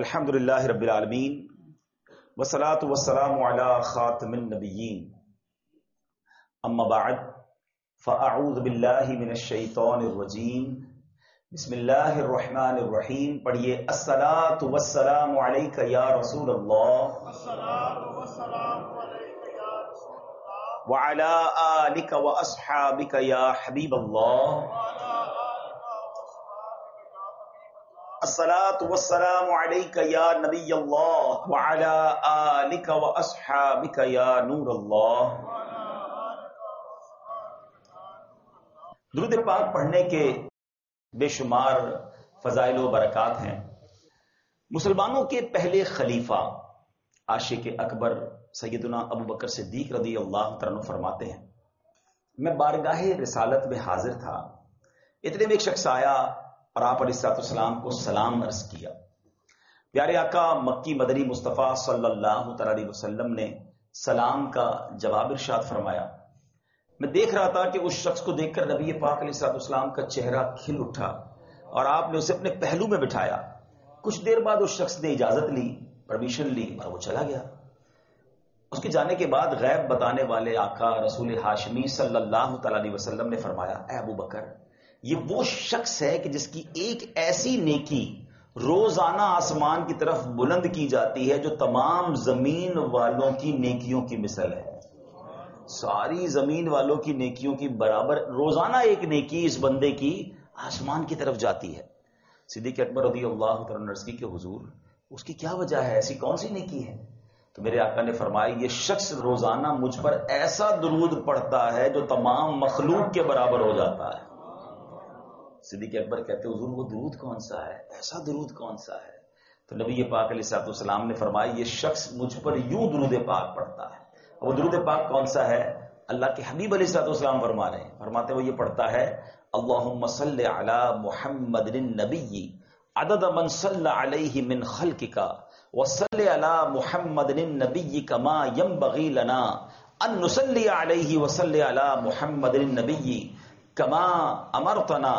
الحمدللہ رب العالمین والصلاة والسلام علی خاتم النبیین اما بعد فاعوذ باللہ من الشیطان الرجیم بسم اللہ الرحمن الرحیم. پڑھیے الصلاۃ والسلام علیک یا رسول اللہ وعلی آلک واصحابک یا حبیب اللہ. الصلاۃ والسلام علیک یا نبی اللہ وعلی آلک واصحابک یا نور اللہ. درود پاک پڑھنے کے بے شمار فضائل و برکات ہیں. مسلمانوں کے پہلے خلیفہ عاشق اکبر سیدنا ابو بکر صدیق رضی اللہ تعالیٰ عنہ فرماتے ہیں، میں بارگاہ رسالت میں حاضر تھا، اتنے میں ایک شخص آیا اور آپ علیہ السلام کو سلام عرض کیا. پیارے آقا مکی مدنی مصطفیٰ صلی اللہ تعالی علیہ وسلم نے سلام کا جواب ارشاد فرمایا. میں دیکھ رہا تھا کہ اس شخص کو دیکھ کر نبی پاک علیہ السلام کا چہرہ کھل اٹھا اور آپ نے اسے اپنے پہلو میں بٹھایا. کچھ دیر بعد اس شخص نے اجازت لی، پرمیشن لی اور وہ چلا گیا. اس کے جانے کے بعد غیب بتانے والے آقا رسول ہاشمی صلی اللہ تعالی علیہ وسلم نے فرمایا، اے ابو بکر، یہ وہ شخص ہے کہ جس کی ایک ایسی نیکی روزانہ آسمان کی طرف بلند کی جاتی ہے جو تمام زمین والوں کی نیکیوں کی مثل ہے. ساری زمین والوں کی نیکیوں کی برابر روزانہ ایک نیکی اس بندے کی آسمان کی طرف جاتی ہے. صدیق اکبر رضی اللہ تعالیٰ عنہ کی کہ حضور اس کی کیا وجہ ہے، ایسی کون سی نیکی ہے؟ تو میرے آقا نے فرمایا، یہ شخص روزانہ مجھ پر ایسا درود پڑھتا ہے جو تمام مخلوق کے برابر ہو جاتا ہے. صدیق اکبر کہتے حضور وہ درود کون سا ہے، ایسا درود کون سا ہے؟ تو نبی پاک علیہ السلام نے فرمایا، یہ شخص مجھ پر یوں درود پاک پڑھتا ہے. وہ درود پاک کون سا ہے؟ اللہ کے حبیب علیہ السلام فرما رہے ہیں، فرماتے وہ یہ پڑھتا ہے، اللہم صلی علی محمد النبی عدد من صلی علیہ من خلقک وصلی علی محمد النبی کما ینبغی لنا ان نصلی علیہ وصلی علی محمد النبی کما امرتنا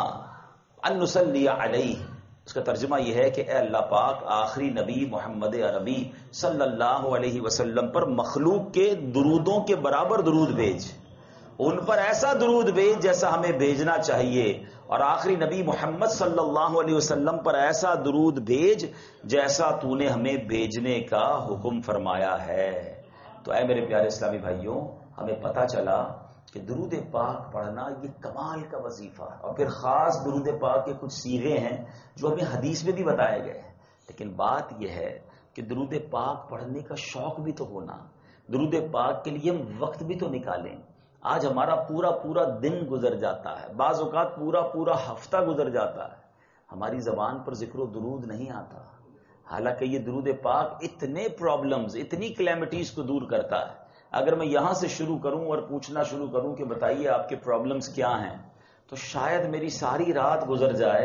ان نصلی علیہ. اس کا ترجمہ یہ ہے کہ اے اللہ پاک آخری نبی محمد عربی صلی اللہ علیہ وسلم پر مخلوق کے درودوں کے برابر درود بھیج، ان پر ایسا درود بھیج جیسا ہمیں بھیجنا چاہیے، اور آخری نبی محمد صلی اللہ علیہ وسلم پر ایسا درود بھیج جیسا تو نے ہمیں بھیجنے کا حکم فرمایا ہے. تو اے میرے پیارے اسلامی بھائیوں، ہمیں پتہ چلا کہ درود پاک پڑھنا یہ کمال کا وظیفہ ہے. اور پھر خاص درود پاک کے کچھ صیغے ہیں جو ہمیں حدیث میں بھی بتائے گئے ہیں. لیکن بات یہ ہے کہ درود پاک پڑھنے کا شوق بھی تو ہونا، درود پاک کے لیے ہم وقت بھی تو نکالیں. آج ہمارا پورا دن گزر جاتا ہے، بعض اوقات پورا ہفتہ گزر جاتا ہے، ہماری زبان پر ذکر و درود نہیں آتا. حالانکہ یہ درود پاک اتنے پرابلمز، اتنی کلیمٹیز کو دور کرتا ہے. اگر میں یہاں سے شروع کروں اور پوچھنا شروع کروں کہ بتائیے آپ کے پرابلمز کیا ہیں، تو شاید میری ساری رات گزر جائے.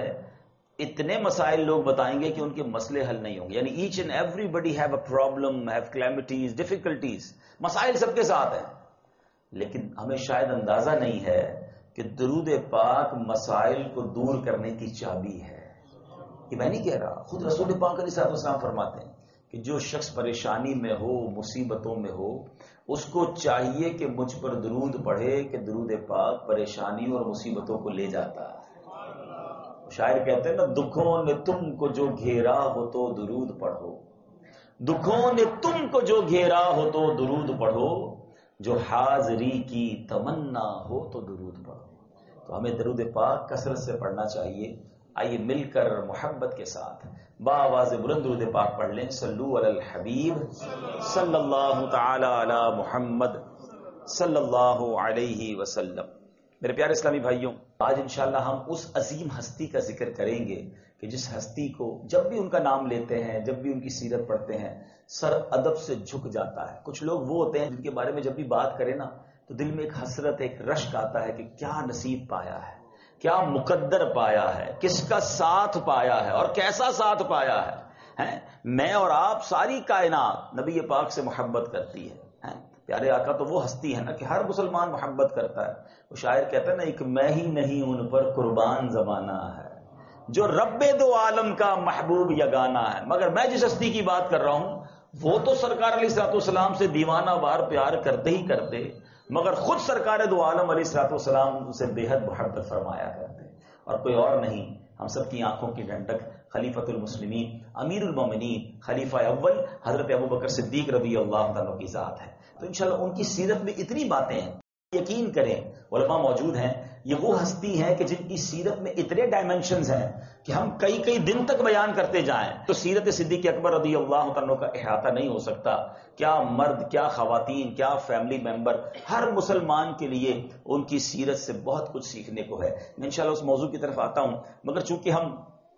اتنے مسائل لوگ بتائیں گے کہ ان کے مسئلے حل نہیں ہوں گے. یعنی each and everybody have a problem, have calamities, difficulties, مسائل سب کے ساتھ ہیں. لیکن ہمیں شاید اندازہ نہیں ہے کہ درود پاک مسائل کو دور کرنے کی چابی ہے. یہ میں نہیں کہہ رہا، خود رسول پاک علیہ السلام فرماتے ہیں کہ جو شخص پریشانی میں ہو، مصیبتوں میں ہو، اس کو چاہیے کہ مجھ پر درود پڑھے کہ درود پاک پریشانی اور مصیبتوں کو لے جاتا ہے. شاعر کہتے ہیں نا، دکھوں نے تم کو جو گھیرا ہو تو درود پڑھو، دکھوں نے تم کو جو گھیرا ہو تو درود پڑھو، جو حاضری کی تمنا ہو تو درود پڑھو. تو ہمیں درود پاک کثرت سے پڑھنا چاہیے. آئیے مل کر محبت کے ساتھ بآواز بلند درود پاک پڑھ لیں. صلو علی الحبیب صلی اللہ تعالی علی محمد صلی اللہ علیہ وسلم. میرے پیارے اسلامی بھائیوں، آج انشاءاللہ ہم اس عظیم ہستی کا ذکر کریں گے کہ جس ہستی کو جب بھی ان کا نام لیتے ہیں، جب بھی ان کی سیرت پڑھتے ہیں، سر ادب سے جھک جاتا ہے. کچھ لوگ وہ ہوتے ہیں جن کے بارے میں جب بھی بات کریں نا تو دل میں ایک حسرت، ایک رشک آتا ہے کہ کیا نصیب پایا ہے، کیا مقدر پایا ہے، کس کا ساتھ پایا ہے اور کیسا ساتھ پایا ہے. میں اور آپ، ساری کائنات نبی پاک سے محبت کرتی ہے. پیارے آقا تو وہ ہستی ہے نا کہ ہر مسلمان محبت کرتا ہے. وہ شاعر کہتا ہے نا، ایک میں ہی نہیں ان پر قربان زمانہ ہے. جو رب دو عالم کا محبوب یگانہ ہے. مگر میں جس ہستی کی بات کر رہا ہوں وہ تو سرکار علیہ الصلوۃ والسلام سے دیوانہ وار پیار کرتے ہی کرتے، مگر خود سرکار دو عالم علیہ الصلوۃ والسلام سے بے حد محبت فرمایا کرتے، اور کوئی اور نہیں. ہم سب کی آنکھوں کی ڈھنڈک خلیفۃ المسلمین امیر المومنین خلیفہ اول حضرت ابوبکر صدیق رضی اللہ عنہ کی ذات ہے. تو انشاءاللہ ان کی سیرت میں اتنی باتیں ہیں، یقین کریں علماء موجود ہیں، یہ وہ ہستی ہیں کہ جن کی سیرت میں اتنے ڈائمنشنز ہیں کہ ہم کئی دن تک بیان کرتے جائیں تو سیرت صدیق اکبر رضی اللہ عنہ کا احاطہ نہیں ہو سکتا. کیا مرد، کیا خواتین، کیا فیملی ممبر، ہر مسلمان کے لیے ان کی سیرت سے بہت کچھ سیکھنے کو ہے. میں انشاءاللہ اس موضوع کی طرف آتا ہوں، مگر چونکہ ہم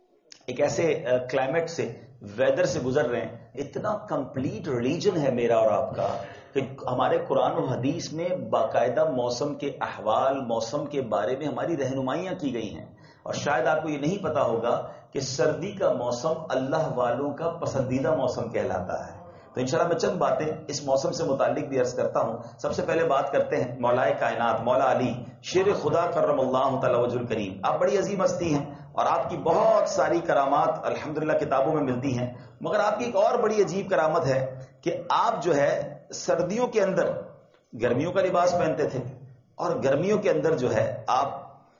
ایک ایسے کلائمیٹ سے، ویدر سے گزر رہے ہیں، اتنا کمپلیٹ ریلیجن ہے میرا اور آپ کا کہ ہمارے قرآن و حدیث میں باقاعدہ موسم کے احوال، موسم کے بارے میں ہماری رہنمائیاں کی گئی ہیں. اور شاید آپ کو یہ نہیں پتا ہوگا کہ سردی کا موسم اللہ والوں کا پسندیدہ موسم کہلاتا ہے. تو انشاءاللہ میں چند باتیں اس موسم سے متعلق بھی عرض کرتا ہوں. سب سے پہلے بات کرتے ہیں مولائے کائنات مولا علی شیر خدا کرم اللہ تعالی وجہ الکریم. آپ بڑی عظیم ہستی ہیں اور آپ کی بہت ساری کرامات الحمدللہ کتابوں میں ملتی ہیں، مگر آپ کی ایک اور بڑی عجیب کرامت ہے کہ آپ جو ہے سردیوں کے اندر گرمیوں کا لباس پہنتے تھے، اور گرمیوں کے اندر جو ہے آپ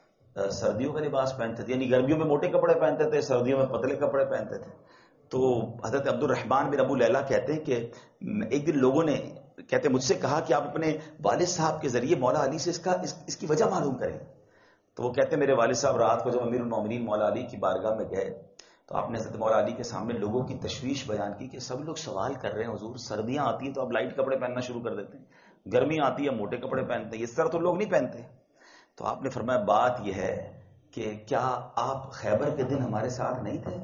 سردیوں کا لباس پہنتے تھے، یعنی گرمیوں میں موٹے کپڑے پہنتے تھے، سردیوں میں پتلے کپڑے پہنتے تھے. تو حضرت عبد الرحمن بن ابو لیلہ کہتے ہیں کہ ایک دن لوگوں نے کہتے مجھ سے کہا کہ آپ اپنے والد صاحب کے ذریعے مولا علی سے اس کی وجہ معلوم کریں. تو وہ کہتے ہیں میرے والد صاحب رات کو جب امیر المومنین مولا علی کی بارگاہ میں گئے تو آپ نے حضرت مولا علی کے سامنے لوگوں کی تشویش بیان کی کہ سب لوگ سوال کر رہے ہیں حضور سردیاں آتی ہیں تو آپ لائٹ کپڑے پہننا شروع کر دیتے ہیں، گرمیاں آتی ہے موٹے کپڑے پہنتے ہیں، اس طرح تو لوگ نہیں پہنتے. تو آپ نے فرمایا بات یہ ہے کہ کیا آپ خیبر کے دن ہمارے ساتھ نہیں تھے؟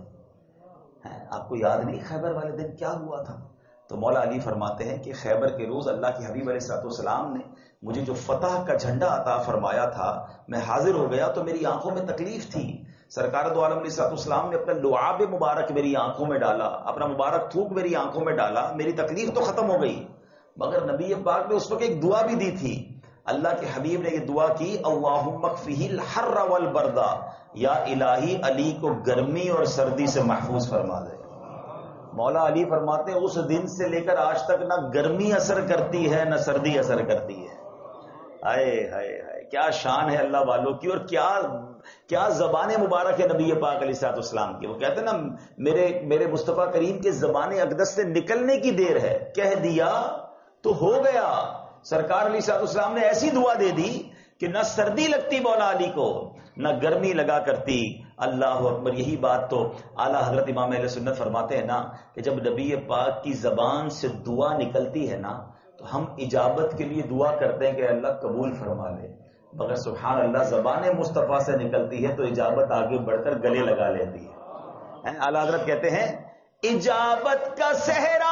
آپ کو یاد نہیں خیبر والے دن کیا ہوا تھا؟ تو مولا علی فرماتے ہیں کہ خیبر کے روز اللہ کے حبیب علیہ الصلوۃ والسلام نے مجھے جو فتح کا جھنڈا عطا فرمایا تھا، میں حاضر ہو گیا تو میری آنکھوں میں تکلیف تھی. سرکار دو عالم علیہ الصلوۃ والسلام نے اپنا لعاب مبارک میری آنکھوں میں ڈالا، اپنا مبارک تھوک میری آنکھوں میں ڈالا، میری تکلیف تو ختم ہو گئی. مگر نبی پاک نے اس وقت ایک دعا بھی دی تھی. اللہ کے حبیب نے یہ دعا کی اللہم اکفہ الحر والبرد، یا الہی علی کو گرمی اور سردی سے محفوظ فرما دے. مولا علی فرماتے ہیں اس دن سے لے کر آج تک نہ گرمی اثر کرتی ہے نہ سردی اثر کرتی ہے. ہائے ہائے ہائے، کیا شان ہے اللہ والوں کی، اور کیا زبان مبارک ہے نبی پاک علیہ الصلوۃ والسلام کی. وہ کہتے ہیں نا میرے مصطفیٰ کریم کے زبان اقدس سے نکلنے کی دیر ہے، کہہ دیا تو ہو گیا. سرکار علیہ الصلوۃ والسلام نے ایسی دعا دے دی کہ نہ سردی لگتی مولا علی کو نہ گرمی لگا کرتی. اللہ اکبر. یہی بات تو اعلیٰ حضرت امام اہل سنت فرماتے ہیں نا کہ جب نبی پاک کی زبان سے دعا نکلتی ہے نا تو ہم اجابت کے لیے دعا کرتے ہیں کہ اللہ قبول فرما لے، مگر سبحان اللہ زبان مصطفیٰ سے نکلتی ہے تو اجابت آگے بڑھ کر گلے لگا لیتی ہے. اعلیٰ حضرت کہتے ہیں اجابت کا صحرا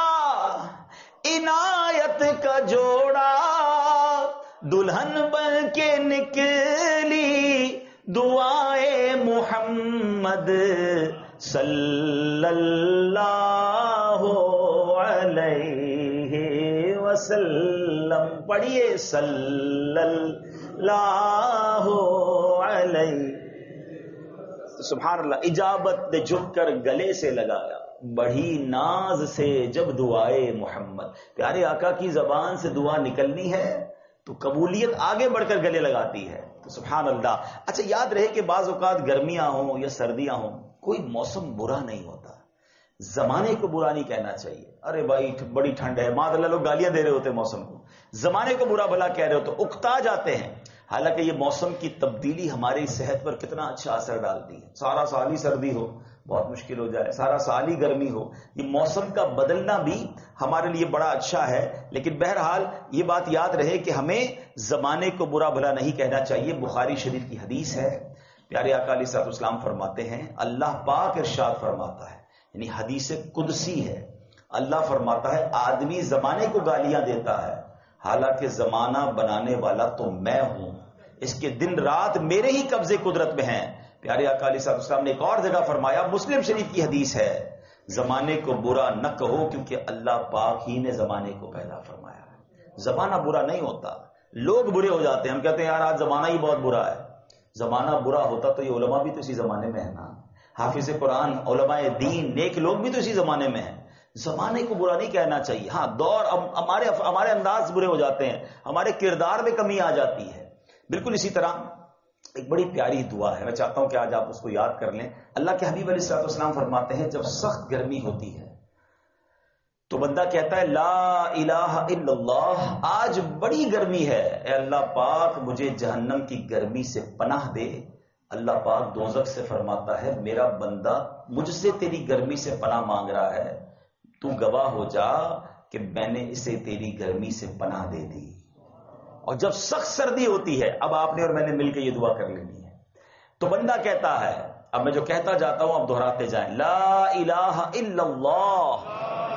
عنایت کا جوڑا، دلہن بن کے نکلی دعائے محمد صلی اللہ علیہ وسلم. پڑھیے صلی اللہ علیہ. سبحان اللہ. اجابت نے جھک کر گلے سے لگایا، بڑھی ناز سے جب دعائے محمد. پیارے آقا کی زبان سے دعا نکلنی ہے تو قبولیت آگے بڑھ کر گلے لگاتی ہے. تو سبحان اللہ. اچھا یاد رہے کہ بعض اوقات گرمیاں ہوں یا سردیاں ہوں کوئی موسم برا نہیں ہوتا. زمانے کو برا نہیں کہنا چاہیے. ارے بھائی بڑی ٹھنڈ ہے، ماذ اللہ لوگ گالیاں دے رہے ہوتے موسم کو، زمانے کو برا بھلا کہہ رہے ہو تو اکتا جاتے ہیں. حالانکہ یہ موسم کی تبدیلی ہماری صحت پر کتنا اچھا اثر ڈالتی ہے. سارا سال ہی سردی ہو بہت مشکل ہو جائے، سارا سال ہی گرمی ہو، یہ موسم کا بدلنا بھی ہمارے لیے بڑا اچھا ہے. لیکن بہرحال یہ بات یاد رہے کہ ہمیں زمانے کو برا بھلا نہیں کہنا چاہیے. بخاری شریف کی حدیث ہے، پیارے آقا علیہ الصلوۃ والسلام فرماتے ہیں، اللہ پاک ارشاد فرماتا ہے، یعنی حدیث قدسی ہے، اللہ فرماتا ہے آدمی زمانے کو گالیاں دیتا ہے حالانکہ زمانہ بنانے والا تو میں ہوں، اس کے دن رات میرے ہی قبضے قدرت میں ہیں. پیارے آقا علیہ الصلوۃ والسلام نے ایک اور جگہ فرمایا، مسلم شریف کی حدیث ہے، زمانے کو برا نہ کہو کیونکہ اللہ پاک ہی نے زمانے کو پیدا فرمایا ہے. زمانہ برا نہیں ہوتا، لوگ برے ہو جاتے ہیں. ہم کہتے ہیں یار آج زمانہ ہی بہت برا ہے. زمانہ برا ہوتا تو یہ علماء بھی تو اسی زمانے میں ہے نا. حافظ قرآن، علماء دین، نیک لوگ بھی تو اسی زمانے میں ہیں. زمانے کو برا نہیں کہنا چاہیے. ہاں دور ہمارے انداز برے ہو جاتے ہیں، ہمارے کردار میں کمی آ جاتی ہے. بالکل اسی طرح ایک بڑی پیاری دعا ہے، میں چاہتا ہوں کہ آج آپ اس کو یاد کر لیں. اللہ کے حبیب علیہ الصلوۃ والسلام فرماتے ہیں جب سخت گرمی ہوتی ہے تو بندہ کہتا ہے لا الہ الا اللہ، آج بڑی گرمی ہے، اے اللہ پاک مجھے جہنم کی گرمی سے پناہ دے. اللہ پاک دوزخ سے فرماتا ہے میرا بندہ مجھ سے تیری گرمی سے پناہ مانگ رہا ہے، تو گواہ ہو جا کہ میں نے اسے تیری گرمی سے پناہ دے دی. اور جب سخت سردی ہوتی ہے، اب آپ نے اور میں نے مل کے یہ دعا کر لینی ہے، تو بندہ کہتا ہے، اب میں جو کہتا جاتا ہوں اب دہراتے جائیں، لا الہ الا اللہ.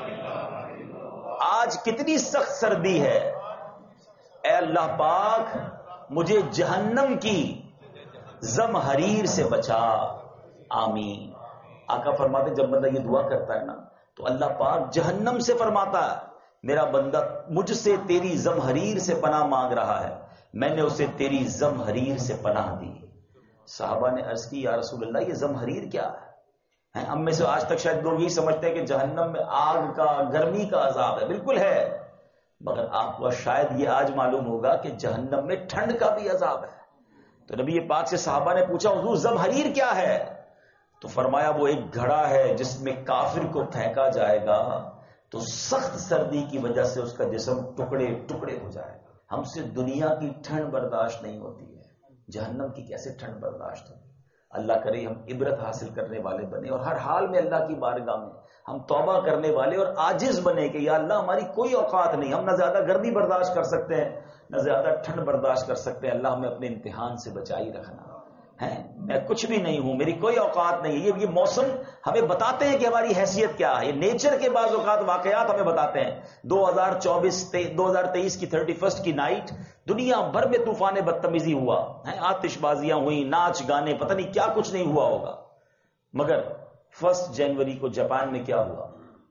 آج کتنی سخت سردی ہے، اے اللہ پاک مجھے جہنم کی زمہریر سے بچا. آمین. آقا فرماتے جب بندہ یہ دعا کرتا ہے نا تو اللہ پاک جہنم سے فرماتا ہے میرا بندہ مجھ سے تیری زمہریر سے پناہ مانگ رہا ہے، میں نے اسے تیری زمہریر سے پناہ دی. صحابہ نے عرض کی یا رسول اللہ یہ زمہریر کیا ہے؟ ہم میں سے آج تک شاید لوگ یہی سمجھتے ہیں کہ جہنم میں آگ کا، گرمی کا عذاب ہے. بالکل ہے، مگر آپ کو شاید یہ آج معلوم ہوگا کہ جہنم میں ٹھنڈ کا بھی عذاب ہے. تو نبی پاک سے صحابہ نے پوچھا حضور زمہریر کیا ہے؟ تو فرمایا وہ ایک گھڑا ہے جس میں کافر کو پھینکا جائے گا تو سخت سردی کی وجہ سے اس کا جسم ٹکڑے ٹکڑے ہو جائے گا. ہم سے دنیا کی ٹھنڈ برداشت نہیں ہوتی ہے، جہنم کی کیسے ٹھنڈ برداشت ہوگی؟ اللہ کرے ہم عبرت حاصل کرنے والے بنے اور ہر حال میں اللہ کی بارگاہ میں ہم توبہ کرنے والے اور عاجز بنے کہ یا اللہ ہماری کوئی اوقات نہیں، ہم نہ زیادہ گرمی برداشت کر سکتے ہیں نہ زیادہ ٹھنڈ برداشت کر سکتے ہیں. اللہ ہمیں اپنے امتحان سے بچائی رکھنا ہے. میں کچھ بھی نہیں ہوں، میری کوئی اوقات نہیں ہے. یہ موسم ہمیں بتاتے ہیں کہ ہماری حیثیت کیا ہے. یہ نیچر کے بعض اوقات واقعات ہمیں بتاتے ہیں. 2023 کی 31 کی نائٹ دنیا بھر میں طوفان بدتمیزی ہوا ہے، آتش بازیاں ہوئی، ناچ گانے، پتہ نہیں کیا کچھ نہیں ہوا ہوگا. مگر 1 جنوری کو جاپان میں کیا ہوا؟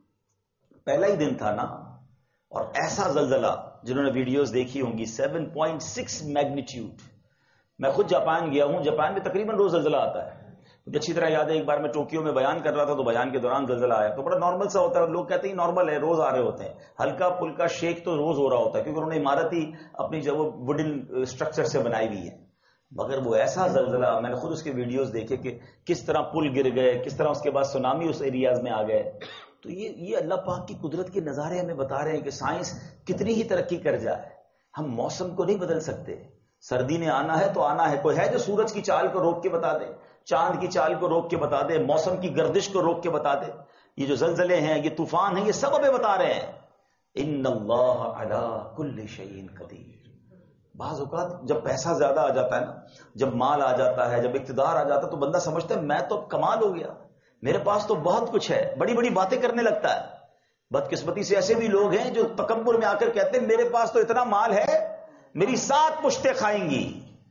پہلا ہی دن تھا نا، اور ایسا زلزلہ جنہوں نے ویڈیوز دیکھی ہوں گی 7.6 میگنیٹیوڈ. میں خود جاپان گیا ہوں، جاپان میں تقریباً روز زلزلہ آتا ہے. مجھے اچھی طرح یاد ہے ایک بار میں ٹوکیو میں بیان کر رہا تھا تو بیان کے دوران زلزلہ آیا تو بڑا نارمل سا ہوتا ہے. لوگ کہتے ہیں نارمل ہے، روز آ رہے ہوتے ہیں. ہلکا پھلکا شیک تو روز ہو رہا ہوتا ہے کیونکہ انہوں نے عمارت ہی اپنی جو وہ ووڈن اسٹرکچر سے بنائی ہوئی ہے. مگر وہ ایسا زلزلہ، میں نے خود اس کے ویڈیوز دیکھے کہ کس طرح پل گر گئے، کس طرح اس کے بعد سونامی اس ایریاز میں آ گئے. تو یہ اللہ پاک کی قدرت کے نظارے ہمیں بتا رہے ہیں کہ سائنس کتنی ہی ترقی کر جائے ہم موسم کو نہیں بدل سکتے. سردی نے آنا ہے تو آنا ہے. کوئی ہے جو سورج کی چال کو روک کے بتا دے، چاند کی چال کو روک کے بتا دے، موسم کی گردش کو روک کے بتا دے؟ یہ جو زلزلے ہیں، یہ طوفان ہیں، یہ سب ہمیں بتا رہے ہیں ان اللہ علی کل شیء قدیر. بعض اوقات جب پیسہ زیادہ آ جاتا ہے نا، جب مال آ جاتا ہے، جب اقتدار آ جاتا ہے تو بندہ سمجھتا ہے میں تو کمال ہو گیا، میرے پاس تو بہت کچھ ہے، بڑی بڑی باتیں کرنے لگتا ہے. بدقسمتی سے ایسے بھی لوگ ہیں جو تکبر میں آ کر کہتے ہیں میرے پاس تو اتنا مال ہے، میری 7 پشتیں کھائیں گی.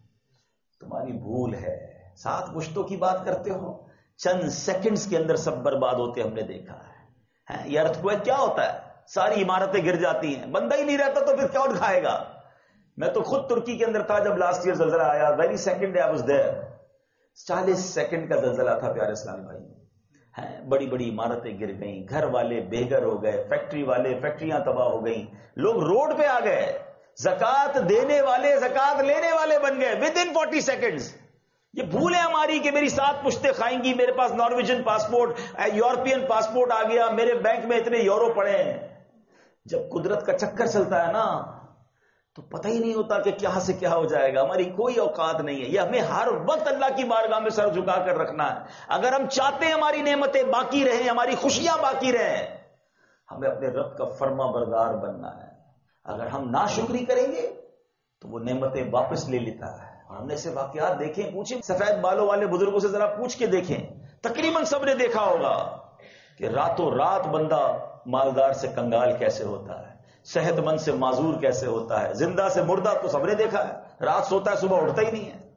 تمہاری بھول ہے. 7 پشتوں کی بات کرتے ہو، چند سیکنڈز کے اندر سب برباد ہوتے ہم نے دیکھا ہے. یہ ارتھکویک کیا ہوتا ہے؟ ساری عمارتیں گر جاتی ہیں، بندہ ہی نہیں رہتا تو پھر کیا کھائے گا؟ میں تو خود ترکی کے اندر تھا جب لاسٹ ایئر زلزلہ آیا. Very second day I was there. 40 second کا زلزلہ تھا پیارے اسلامی بھائی. بڑی بڑی عمارتیں گر گئیں، گھر والے بے گھر ہو گئے، فیکٹری والے فیکٹریاں تباہ ہو گئیں، لوگ روڈ پہ آ گئے، زکات دینے والے زکات لینے والے بن گئے ود ان 40 سیکنڈز. یہ بھول ہے ہماری کہ میری 7 پشتیں کھائیں گی، میرے پاس نارویجن پاسپورٹ، یورپین پاسپورٹ آ گیا، میرے بینک میں اتنے یورو پڑے ہیں. جب قدرت کا چکر چلتا ہے نا تو پتہ ہی نہیں ہوتا کہ کیا سے کیا ہو جائے گا. ہماری کوئی اوقات نہیں ہے. یہ ہمیں ہر وقت اللہ کی بارگاہ میں سر جھکا کر رکھنا ہے. اگر ہم چاہتے ہیں ہماری نعمتیں باقی رہیں، ہماری خوشیاں باقی رہیں، ہمیں اپنے رب کا فرما بردار بننا ہے. اگر ہم ناشکری کریں گے تو وہ نعمتیں واپس لے لیتا ہے. اور ہم نے ایسے واقعات دیکھیں، پوچھیں سفید بالوں والے بزرگوں سے ذرا پوچھ کے دیکھیں، تقریباً سب نے دیکھا ہوگا کہ راتوں رات بندہ مالدار سے کنگال کیسے ہوتا ہے، صحت مند سے معذور کیسے ہوتا ہے، زندہ سے مردہ تو سب نے دیکھا ہے. رات سوتا ہے صبح اٹھتا ہی نہیں ہے.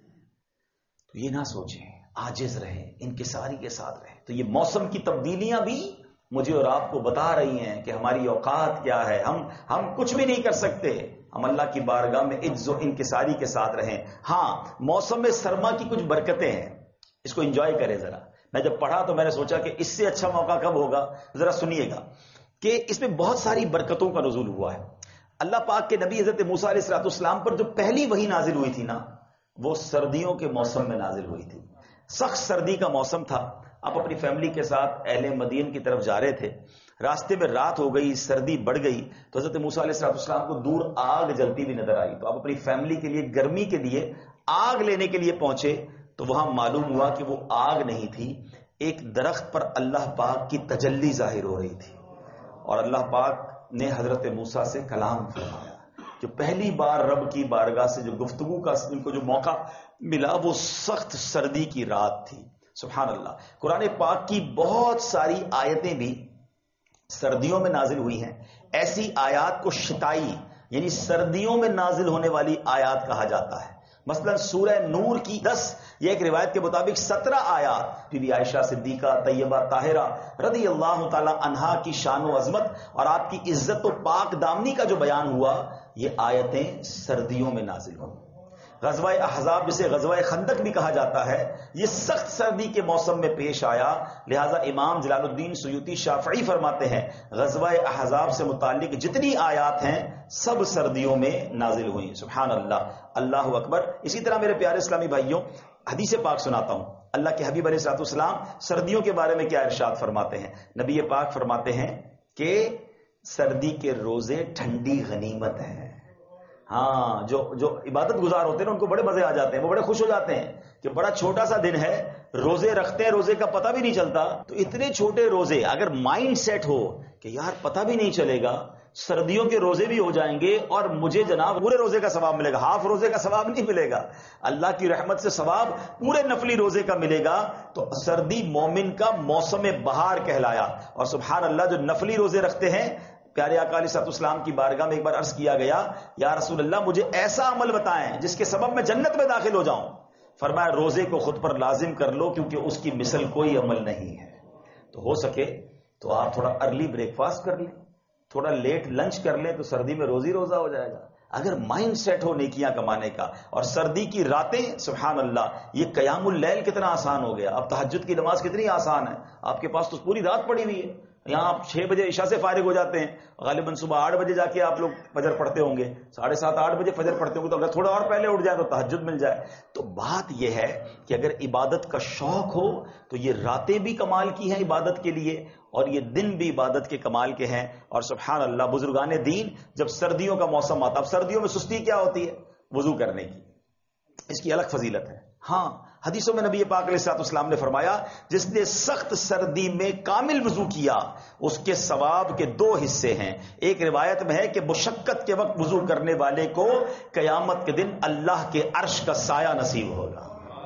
تو یہ نہ سوچیں، عاجز رہیں، انکساری کے ساتھ رہیں. تو یہ موسم کی تبدیلیاں بھی مجھے اور آپ کو بتا رہی ہیں کہ ہماری اوقات کیا ہے. ہم کچھ بھی نہیں کر سکتے. ہم اللہ کی بارگاہ میں عجز و انکساری کے ساتھ رہیں. ہاں، موسم میں سرما کی کچھ برکتیں ہیں، اس کو انجوائے کریں ذرا. میں جب پڑھا تو میں نے سوچا کہ اس سے اچھا موقع کب ہوگا. ذرا سنیے گا کہ اس میں بہت ساری برکتوں کا نزول ہوا ہے. اللہ پاک کے نبی حضرت موسیٰ علیہ السلام پر جو پہلی وحی نازل ہوئی تھی نا، وہ سردیوں کے موسم میں نازل ہوئی تھی. سخت سردی کا موسم تھا. آپ اپنی فیملی کے ساتھ اہل مدین کی طرف جا رہے تھے، راستے میں رات ہو گئی، سردی بڑھ گئی، تو حضرت موسیٰ علیہ السلام کو دور آگ جلتی ہوئی نظر آئی. تو آپ اپنی فیملی کے لیے گرمی کے لیے آگ لینے کے لیے پہنچے، تو وہاں معلوم ہوا کہ وہ آگ نہیں تھی، ایک درخت پر اللہ پاک کی تجلی ظاہر ہو رہی تھی. اور اللہ پاک نے حضرت موسیٰ سے کلام فرمایا. جو پہلی بار رب کی بارگاہ سے جو گفتگو کا ان کو جو موقع ملا، وہ سخت سردی کی رات تھی. سبحان اللہ. قرآن پاک کی بہت ساری آیتیں بھی سردیوں میں نازل ہوئی ہیں. ایسی آیات کو شتائی یعنی سردیوں میں نازل ہونے والی آیات کہا جاتا ہے. مثلا سورہ نور کی 10 یا ایک روایت کے مطابق 17 آیات بی بی عائشہ صدیقہ طیبہ طاہرہ رضی اللہ تعالی عنہا کی شان و عظمت اور آپ کی عزت و پاک دامنی کا جو بیان ہوا، یہ آیتیں سردیوں میں نازل ہوئی. غزوہ احزاب جسے غزوہ خندق بھی کہا جاتا ہے، یہ سخت سردی کے موسم میں پیش آیا. لہذا امام جلال الدین سیوطی شافعی فرماتے ہیں غزوہ احزاب سے متعلق جتنی آیات ہیں سب سردیوں میں نازل ہوئی. سبحان اللہ، اللہ اکبر. اسی طرح میرے پیارے اسلامی بھائیوں، حدیث پاک سناتا ہوں. اللہ کے حبیب علیہ السلام سردیوں کے بارے میں کیا ارشاد فرماتے ہیں. نبی پاک فرماتے ہیں کہ سردی کے روزے ٹھنڈی غنیمت ہیں. ہاں، جو عبادت گزار ہوتے ہیں نا، ان کو بڑے مزے آ جاتے ہیں، وہ بڑے خوش ہو جاتے ہیں کہ بڑا چھوٹا سا دن ہے، روزے رکھتے ہیں، روزے کا پتہ بھی نہیں چلتا. تو اتنے چھوٹے روزے اگر مائنڈ سیٹ ہو کہ یار پتہ بھی نہیں چلے گا، سردیوں کے روزے بھی ہو جائیں گے اور مجھے جناب پورے روزے کا ثواب ملے گا، ہاف روزے کا ثواب نہیں ملے گا، اللہ کی رحمت سے ثواب پورے نفلی روزے کا ملے گا. تو سردی مومن کا موسم بہار کہلایا. اور سبحان اللہ، جو نفلی روزے رکھتے ہیں، پیارے آقا علیہ السلام کی بارگاہ میں ایک بار عرض کیا گیا، یا رسول اللہ مجھے ایسا عمل بتائیں جس کے سبب میں جنت میں داخل ہو جاؤں. فرمایا روزے کو خود پر لازم کر لو، کیونکہ اس کی مثل کوئی عمل نہیں ہے. تو ہو سکے تو آپ تھوڑا ارلی بریک فاسٹ کر لیں، تھوڑا لیٹ لنچ کر لیں، تو سردی میں روزی روزہ ہو جائے گا. اگر مائنڈ سیٹ ہو نیکیاں کمانے کا. اور سردی کی راتیں، سبحان اللہ، یہ قیام اللیل کتنا آسان ہو گیا. اب تہجد کی نماز کتنی آسان ہے، آپ کے پاس تو پوری رات پڑی ہوئی ہے. یہاں آپ 6 بجے عشاء سے فارغ ہو جاتے ہیں، غالباً صبح 8 بجے جا کے آپ لوگ فجر پڑھتے ہوں گے، 7:30 8 بجے فجر پڑھتے ہوں گے. تو اگر تھوڑا اور پہلے اٹھ جائے تو تہجد مل جائے. تو بات یہ ہے کہ اگر عبادت کا شوق ہو تو یہ راتیں بھی کمال کی ہیں عبادت کے لیے، اور یہ دن بھی عبادت کے کمال کے ہیں. اور سبحان اللہ، بزرگان دین جب سردیوں کا موسم آتا، اب سردیوں میں سستی کیا ہوتی ہے؟ وضو کرنے کی، اس کی الگ فضیلت ہے. ہاں، حدیثوں میں نبی پاک علیہ السلام نے فرمایا جس نے سخت سردی میں کامل وضو کیا اس کے ثواب کے 2 حصے ہیں. ایک روایت میں ہے کہ مشقت کے وقت وضو کرنے والے کو قیامت کے دن اللہ کے عرش کا سایہ نصیب ہوگا.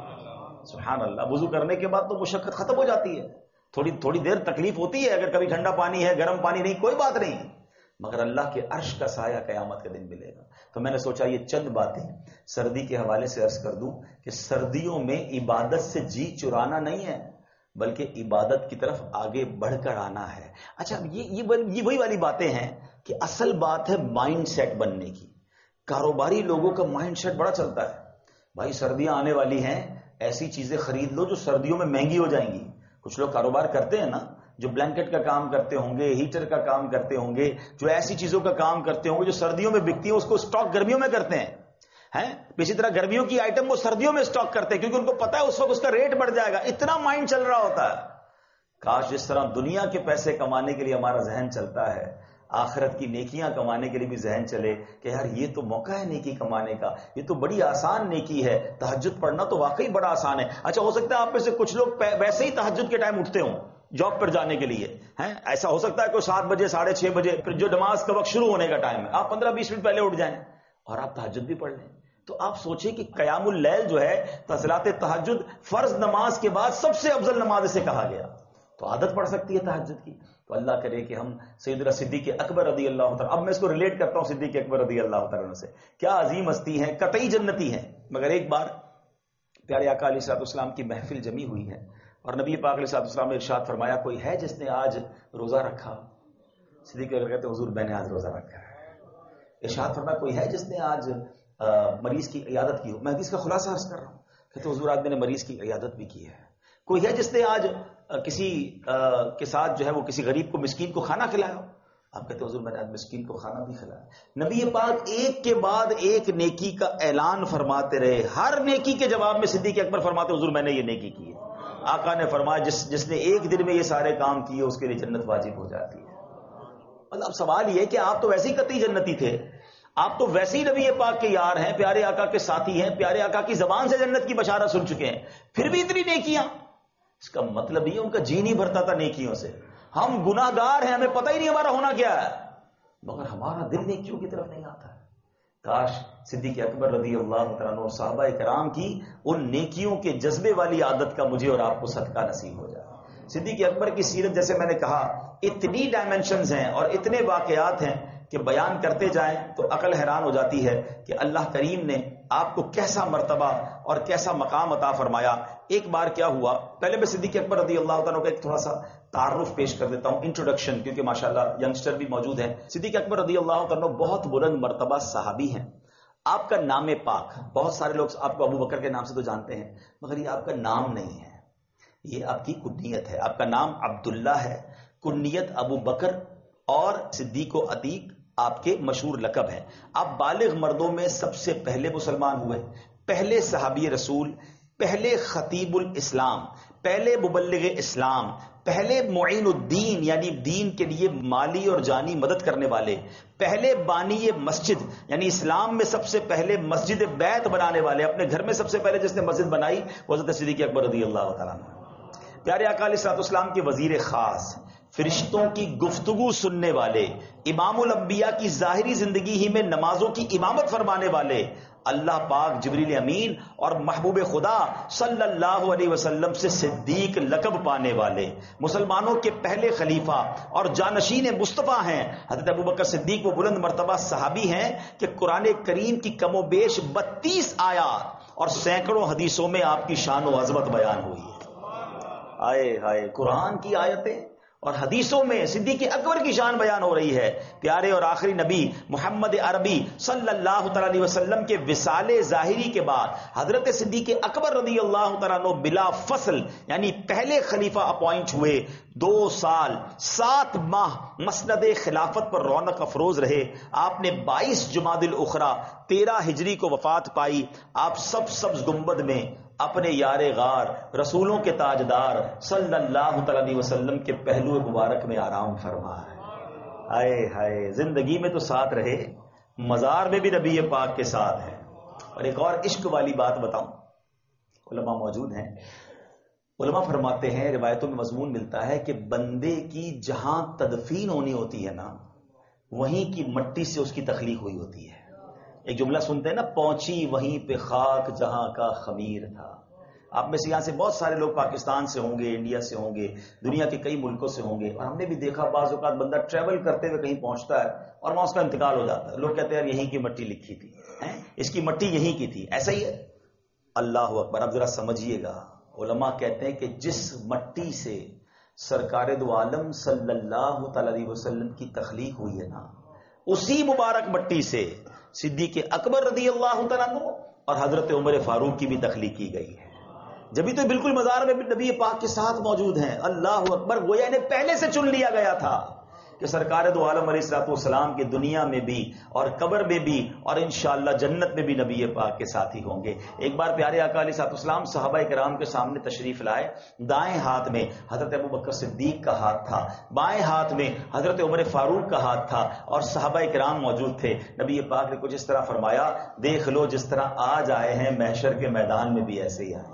سبحان اللہ، وضو کرنے کے بعد تو مشقت ختم ہو جاتی ہے، تھوڑی دیر تکلیف ہوتی ہے، اگر کبھی ٹھنڈا پانی ہے گرم پانی نہیں کوئی بات نہیں، مگر اللہ کے عرش کا سایہ قیامت کے دن ملے گا. تو میں نے سوچا یہ چند باتیں سردی کے حوالے سے عرض کر دوں کہ سردیوں میں عبادت سے جی چرانا نہیں ہے، بلکہ عبادت کی طرف آگے بڑھ کر آنا ہے. اچھا، یہ وہی والی باتیں ہیں کہ اصل بات ہے مائنڈ سیٹ بننے کی. کاروباری لوگوں کا مائنڈ سیٹ بڑا چلتا ہے، بھائی سردیاں آنے والی ہیں، ایسی چیزیں خرید لو جو سردیوں میں مہنگی ہو جائیں گی. کچھ لوگ کاروبار کرتے ہیں نا، جو بلینکٹ کا کام کرتے ہوں گے، ہیٹر کا کام کرتے ہوں گے، جو ایسی چیزوں کا کام کرتے ہوں گے جو سردیوں میں بکتی ہیں، اس کو سٹاک گرمیوں میں کرتے ہیں. اسی طرح گرمیوں کی آئٹم وہ سردیوں میں سٹاک کرتے ہیں، کیونکہ ان کو پتا ہے اس وقت اس کا ریٹ بڑھ جائے گا. اتنا مائنڈ چل رہا ہوتا ہے. کاش جس طرح دنیا کے پیسے کمانے کے لیے ہمارا ذہن چلتا ہے، آخرت کی نیکیاں کمانے کے لیے بھی ذہن چلے کہ یار یہ تو موقع ہے نیکی کمانے کا، یہ تو بڑی آسان نیکی ہے. تہجد پڑھنا تو واقعی بڑا آسان ہے. اچھا، ہو سکتا ہے آپ میں سے کچھ لوگ ویسے ہی تہجد کے ٹائم اٹھتے ہوں جاب پر جانے کے لیے، ایسا ہو سکتا ہے کوئی 7 بجے 6:30 بجے پھر جو نماز کا وقت شروع ہونے کا ٹائم ہے آپ 15-20 منٹ پہلے اٹھ جائیں اور آپ تہجد بھی پڑھ لیں. تو آپ سوچیں کہ قیام اللیل جو ہے، صلاۃ تہجد، فرض نماز کے بعد سب سے افضل نماز اسے کہا گیا. تو عادت پڑ سکتی ہے تہجد کی. تو اللہ کرے کہ ہم سیدنا صدیق اکبر رضی اللہ تعالیٰ، اب میں اس کو ریلیٹ کرتا ہوں صدیق اکبر رضی اللہ تعالیٰ سے، کیا عظیم ہستی ہیں، قطعی جنتی ہیں. مگر ایک بار پیارے آقا علیہ السلام کی محفل جمی ہوئی ہے اور نبی پاک علیہ السلام نے ارشاد فرمایا کوئی ہے جس نے آج روزہ رکھا؟ صدیق اکبر کہتے حضور میں نے آج روزہ رکھا ہے. ارشاد فرمایا کوئی ہے جس نے آج مریض کی عیادت کی ہو؟ میں حدیث کا خلاصہ عرض کر رہا ہوں. کہتے حضور آج میں نے مریض کی عیادت بھی کی ہے. کوئی ہے جس نے آج کسی کے ساتھ جو ہے وہ کسی غریب کو مسکین کو کھانا کھلایا؟ آپ کہتے ہیں حضور میں نے آج مسکین کو کھانا بھی کھلایا۔ نبی پاک ایک کے بعد ایک نیکی کا اعلان فرماتے رہے، ہر نیکی کے جواب میں صدیق اکبر فرماتے حضور میں نے یہ نیکی کی ہے۔ آقا نے فرمایا جس نے ایک دن میں یہ سارے کام کیے اس کے لیے جنت واجب ہو جاتی ہے۔ اب سوال یہ ہے کہ آپ تو ویسے ہی قطعی جنتی تھے، آپ تو ویسے ہی نبی پاک کے یار ہیں، پیارے آقا کے ساتھی ہیں، پیارے آقا کی زبان سے جنت کی بشارت سن چکے ہیں، پھر بھی اتنی نیکیاں؟ اس کا مطلب یہ ان کا جی نہیں بھرتا تھا نیکیوں سے۔ ہم گناہ گار ہیں، ہمیں پتہ ہی نہیں ہمارا ہونا کیا ہے، مگر ہمارا دل نیکیوں کی طرف نہیں آتا ہے۔ کاش صدیق اکبر رضی اللہ تعالیٰ عنہ اور صحابہ کرام کی ان نیکیوں کے جذبے والی عادت کا مجھے اور آپ کو صدقہ نصیب ہو جائے۔ صدیق اکبر کی سیرت جیسے میں نے کہا اتنی ڈائمنشنز ہیں اور اتنے واقعات ہیں کہ بیان کرتے جائیں تو عقل حیران ہو جاتی ہے کہ اللہ کریم نے آپ کو کیسا مرتبہ اور کیسا مقام عطا فرمایا۔ ایک بار کیا ہوا، پہلے میں صدیق اکبر رضی اللہ تعالیٰ کا ایک تھوڑا سا تعارف پیش کر دیتا ہوں، انٹروڈکشن، کیونکہ ماشاءاللہ ینگسٹر بھی موجود ہیں۔ صدیق اکبر رضی اللہ تعالیٰ بہت بلند مرتبہ صحابی ہیں۔ آپ کا نام پاک، بہت سارے لوگ آپ کو ابو بکر کے نام سے تو جانتے ہیں، مگر یہ آپ کا نام نہیں ہے، یہ آپ کی کنیت ہے۔ آپ کا نام عبداللہ ہے، کنیت ابو بکر، اور صدیق و عتیق آپ کے مشہور لقب ہیں۔ آپ بالغ مردوں میں سب سے پہلے مسلمان ہوئے، پہلے صحابی رسول، پہلے خطیب الاسلام، پہلے مبلغ اسلام، پہلے معین الدین یعنی دین کے لیے مالی اور جانی مدد کرنے والے، پہلے بانی مسجد یعنی اسلام میں سب سے پہلے مسجد بیت بنانے والے، اپنے گھر میں سب سے پہلے جس نے مسجد بنائی وہ حضرت صدیق اکبر رضی اللہ تعالیٰ عنہ۔ پیارے آقا علیہ الصلوۃ والسلام کے وزیر خاص، فرشتوں کی گفتگو سننے والے، امام الانبیاء کی ظاہری زندگی ہی میں نمازوں کی امامت فرمانے والے، اللہ پاک جبریل امین اور محبوب خدا صلی اللہ علیہ وسلم سے صدیق لقب پانے والے، مسلمانوں کے پہلے خلیفہ اور جانشین مصطفیٰ ہیں حضرت ابو بکر صدیق۔ وہ بلند مرتبہ صحابی ہیں کہ قرآن کریم کی کم و بیش 32 آیات اور سینکڑوں حدیثوں میں آپ کی شان و عظمت بیان ہوئی ہے۔ آئے ہائے، قرآن کی آیتیں اور حدیثوں میں صدیق اکبر کی شان بیان ہو رہی ہے۔ پیارے اور آخری نبی محمد عربی صلی اللہ تعالی علیہ وسلم کے وصال ظاہری کے بعد حضرت صدیق اکبر رضی اللہ تعالیٰ عنہ بلا فصل یعنی پہلے خلیفہ اپوائنٹ ہوئے، 2 سال 7 ماہ مسند خلافت پر رونق افروز رہے۔ آپ نے 22 جمادی الاخری 13 ہجری کو وفات پائی۔ آپ سبز گنبد میں اپنے یار غار رسولوں کے تاجدار صلی اللہ تعالی علیہ وسلم کے پہلو مبارک میں آرام فرما ہے۔ آئے ہائے، زندگی میں تو ساتھ رہے، مزار میں بھی نبی پاک کے ساتھ ہے۔ اور ایک اور عشق والی بات بتاؤں، علماء موجود ہیں، علماء فرماتے ہیں، روایتوں میں مضمون ملتا ہے کہ بندے کی جہاں تدفین ہونی ہوتی ہے نا، وہیں کی مٹی سے اس کی تخلیق ہوئی ہوتی ہے۔ ایک جملہ سنتے ہیں نا، پہنچی وہیں پہ خاک جہاں کا خمیر تھا۔ آپ میں سے یہاں سے بہت سارے لوگ پاکستان سے ہوں گے، انڈیا سے ہوں گے، دنیا کے کئی ملکوں سے ہوں گے، اور ہم نے بھی دیکھا بعض اوقات بندہ ٹریول کرتے ہوئے کہیں پہنچتا ہے اور وہاں اس کا انتقال ہو جاتا ہے، لوگ کہتے ہیں یار یہیں کی مٹی لکھی تھی، اس کی مٹی یہیں کی تھی، ایسا ہی ہے۔ اللہ اکبر، اب ذرا سمجھیے گا، علماء کہتے ہیں کہ جس مٹی سے سرکار دو عالم صلی اللہ تعالی علیہ وسلم کی تخلیق ہوئی ہے نا، اسی مبارک مٹی سے صدیق اکبر رضی اللہ تعالیٰ عنہ اور حضرت عمر فاروق کی بھی تخلیق کی گئی ہے۔ جبھی تو بالکل مزار میں نبی پاک کے ساتھ موجود ہیں۔ اللہ اکبر، گویا انہیں پہلے سے چن لیا گیا تھا کہ سرکار دو عالم علیہ الصلوۃ والسلام کے دنیا میں بھی اور قبر میں بھی اور انشاءاللہ جنت میں بھی نبی پاک کے ساتھی ہوں گے۔ ایک بار پیارے آقا علیہ الصلوۃ والسلام صحابہ کرام کے سامنے تشریف لائے، دائیں ہاتھ میں حضرت ابو بکر صدیق کا ہاتھ تھا، بائیں ہاتھ میں حضرت عمر فاروق کا ہاتھ تھا، اور صحابہ کرام موجود تھے۔ نبی پاک نے کچھ اس طرح فرمایا، دیکھ لو جس طرح آج آئے ہیں محشر کے میدان میں بھی ایسے ہی آئے۔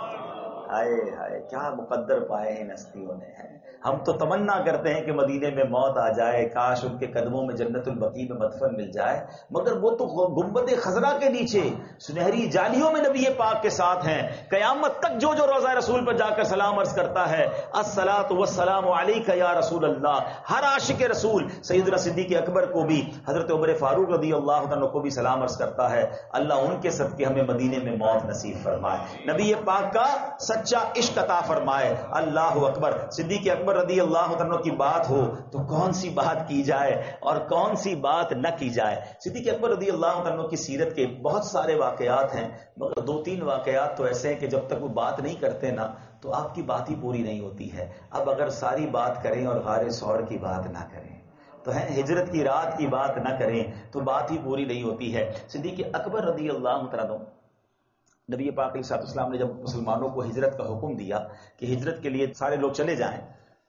ہائے ہائے، کیا مقدر پائے ہیں ہستیوں نے۔ ہم تو تمنا کرتے ہیں کہ مدینے میں موت آ جائے، کاش ان کے قدموں میں جنت البقیع میں مدفن مل جائے، مگر وہ تو گنبد خضرا کے نیچے سنہری جالیوں میں نبی پاک کے ساتھ ہیں۔ قیامت تک جو جو روضہ رسول پر جا کر سلام عرض کرتا ہے، الصلاۃ والسلام علیک یا رسول اللہ، ہر عاشق رسول سیدنا صدیق اکبر کو بھی، حضرت عمر فاروق رضی اللہ عنہ کو بھی سلام عرض کرتا ہے۔ اللہ ان کے صدقے ہمیں مدینے میں موت نصیب فرمائے، نبی پاک کا سچا عشق عطا فرمائے۔ اللہ اکبر، صدیق اکبر رضی اللہ عنہ کی بات ہو تو کون سی بات کی جائے اور کون سی بات نہ کی جائے۔ صدیق اکبر رضی اللہ عنہ کی سیرت کے بہت سارے واقعات ہیں، مگر 2-3 واقعات تو ایسے ہیں کہ جب تک وہ بات نہیں کرتے نا تو آپ کی بات ہی پوری نہیں ہوتی ہے. اب اگر ساری بات کریں اور غار ثور کی بات نہ کریں تو ہے ہجرت کی رات کی بات نہ کریں تو بات ہی پوری نہیں ہوتی ہے. صدیق اکبر رضی اللہ تعالیٰ عنہ، نبی پاک علیہ الصلوۃ والسلام نے جب مسلمانوں کو ہجرت کا حکم دیا کہ ہجرت کے لیے سارے لوگ چلے جائیں،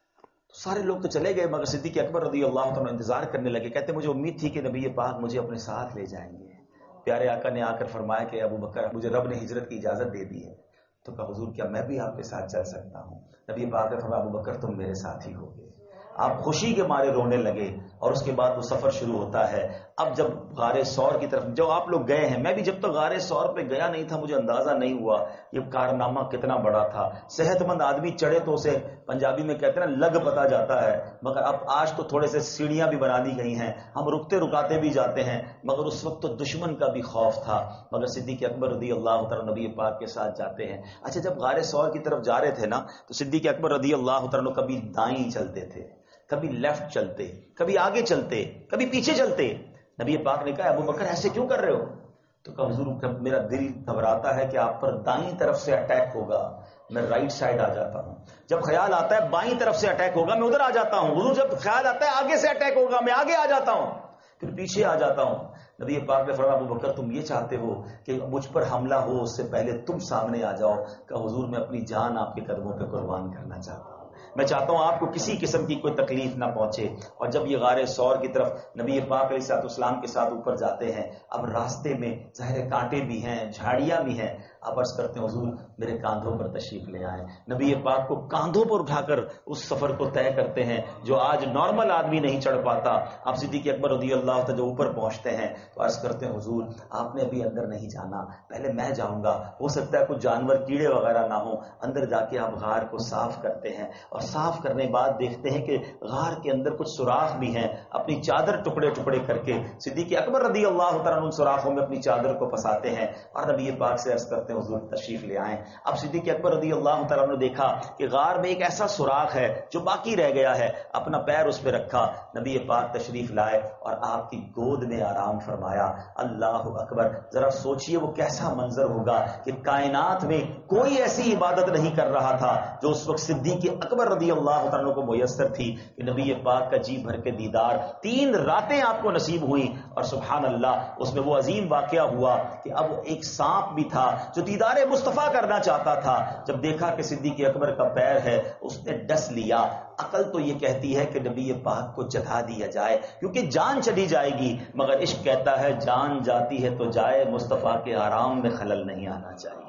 تو سارے لوگ تو چلے گئے، مگر صدیق اکبر رضی اللہ تعالیٰ انتظار کرنے لگے. کہتے مجھے امید تھی کہ نبی پاک مجھے اپنے ساتھ لے جائیں گے. پیارے آقا نے آ کر فرمایا کہ ابو بکر، مجھے رب نے ہجرت کی اجازت دے دی ہے. تو کہا حضور کیا میں بھی آپ کے ساتھ چل سکتا ہوں؟ نبی پاک نے فرمایا ابو بکر تم میرے ساتھ ہی ہوگے. آپ خوشی کے مارے رونے لگے اور اس کے بعد وہ سفر شروع ہوتا ہے. اب جب غار ثور کی طرف جو آپ لوگ گئے ہیں، میں بھی جب تک غار ثور پہ گیا نہیں تھا مجھے اندازہ نہیں ہوا یہ کارنامہ کتنا بڑا تھا. صحت مند آدمی چڑھے تو اسے پنجابی میں کہتے ہیں نا لگ پتا جاتا ہے، مگر اب آج تو تھوڑے سے سیڑھیاں بھی بنا دی گئی ہیں، ہم رکتے رکاتے بھی جاتے ہیں، مگر اس وقت تو دشمن کا بھی خوف تھا. مگر صدیق اکبر رضی اللہ تعالیٰ نبی پاک کے ساتھ جاتے ہیں. اچھا جب غار ثور کی طرف جا رہے تھے نا تو صدیق اکبر رضی اللہ تعالیٰ کبھی دائیں چلتے تھے، کبھی لیفٹ چلتے، کبھی آگے چلتے، کبھی پیچھے چلتے. نبی پاک نے کہا ابو بکر ایسے کیوں کر رہے ہو؟ تو کہا حضور میرا دل گھبراتا ہے کہ آپ پر دائیں طرف سے اٹیک ہوگا، میں رائٹ سائڈ آ جاتا ہوں. جب خیال آتا ہے بائیں طرف سے اٹیک ہوگا میں ادھر آ جاتا ہوں. حضور جب خیال آتا ہے آگے سے اٹیک ہوگا میں آگے آ جاتا ہوں، پھر پیچھے آ جاتا ہوں. نبی پاک نے فرمایا ابو بکر تم یہ چاہتے ہو کہ مجھ پر حملہ ہو اس سے پہلے تم سامنے آ جاؤ؟ کہ حضور میں اپنی جان آپ کے قدموں پہ قربان کرنا چاہتا ہوں، میں چاہتا ہوں آپ کو کسی قسم کی کوئی تکلیف نہ پہنچے. اور جب یہ غار ثور کی طرف نبی پاک علیہ الصلوۃ والسلام کے ساتھ اوپر جاتے ہیں، اب راستے میں ظاہر کانٹے بھی ہیں، جھاڑیاں بھی ہیں. اب عرض کرتے ہیں حضور میرے کاندھوں پر تشریف لے آئیں. نبی پاک کو کاندھوں پر اٹھا کر اس سفر کو طے کرتے ہیں جو آج نارمل آدمی نہیں چڑھ پاتا. اب صدیق اکبر رضی اللہ تعالیٰ جو اوپر پہنچتے ہیں تو عرض کرتے ہیں حضور آپ نے ابھی اندر نہیں جانا، پہلے میں جاؤں گا، ہو سکتا ہے کچھ جانور کیڑے وغیرہ نہ ہوں. اندر جا کے آپ غار کو صاف کرتے ہیں اور صاف کرنے بعد دیکھتے ہیں کہ غار کے اندر کچھ سوراخ بھی ہیں. اپنی چادر ٹکڑے ٹکڑے کر کے صدیق اکبر رضی اللہ تعالیٰ ان سوراخوں میں اپنی چادر کو پساتے ہیں اور نبی پاک سے عرض کرتے ہیں حضور تشریف لے آئیں. اب صدیق اکبر رضی اللہ تعالیٰ نے دیکھا کہ غار میں ایک ایسا سوراخ ہے جو باقی رہ گیا ہے، اپنا پیر اس پہ رکھا، نبی پاک تشریف لائے اور آپ کی گود میں آرام فرمایا. اللہ اکبر! ذرا سوچئے وہ کیسا منظر ہوگا کہ کائنات میں کوئی ایسی عبادت نہیں کر رہا تھا جو اس وقت صدیق اکبر رضی اللہ تعالیٰ کو میسر تھی کہ نبی پاک کا جی بھر کے دیدار. 3 راتیں آپ کو نصیب ہوئیں اور سبحان اللہ اس میں وہ عظیم واقعہ ہوا کہ اب ایک سانپ بھی تھا جو دیدار مصطفیٰ کرنا چاہتا تھا. جب دیکھا کہ صدیق اکبر کا پیر ہے اس نے ڈس لیا. عقل تو یہ کہتی ہے کہ نبی پاک کو جتا دیا جائے کیونکہ جان چلی جائے گی، مگر عشق کہتا ہے جان جاتی ہے تو جائے، مصطفیٰ کے آرام میں خلل نہیں آنا چاہیے.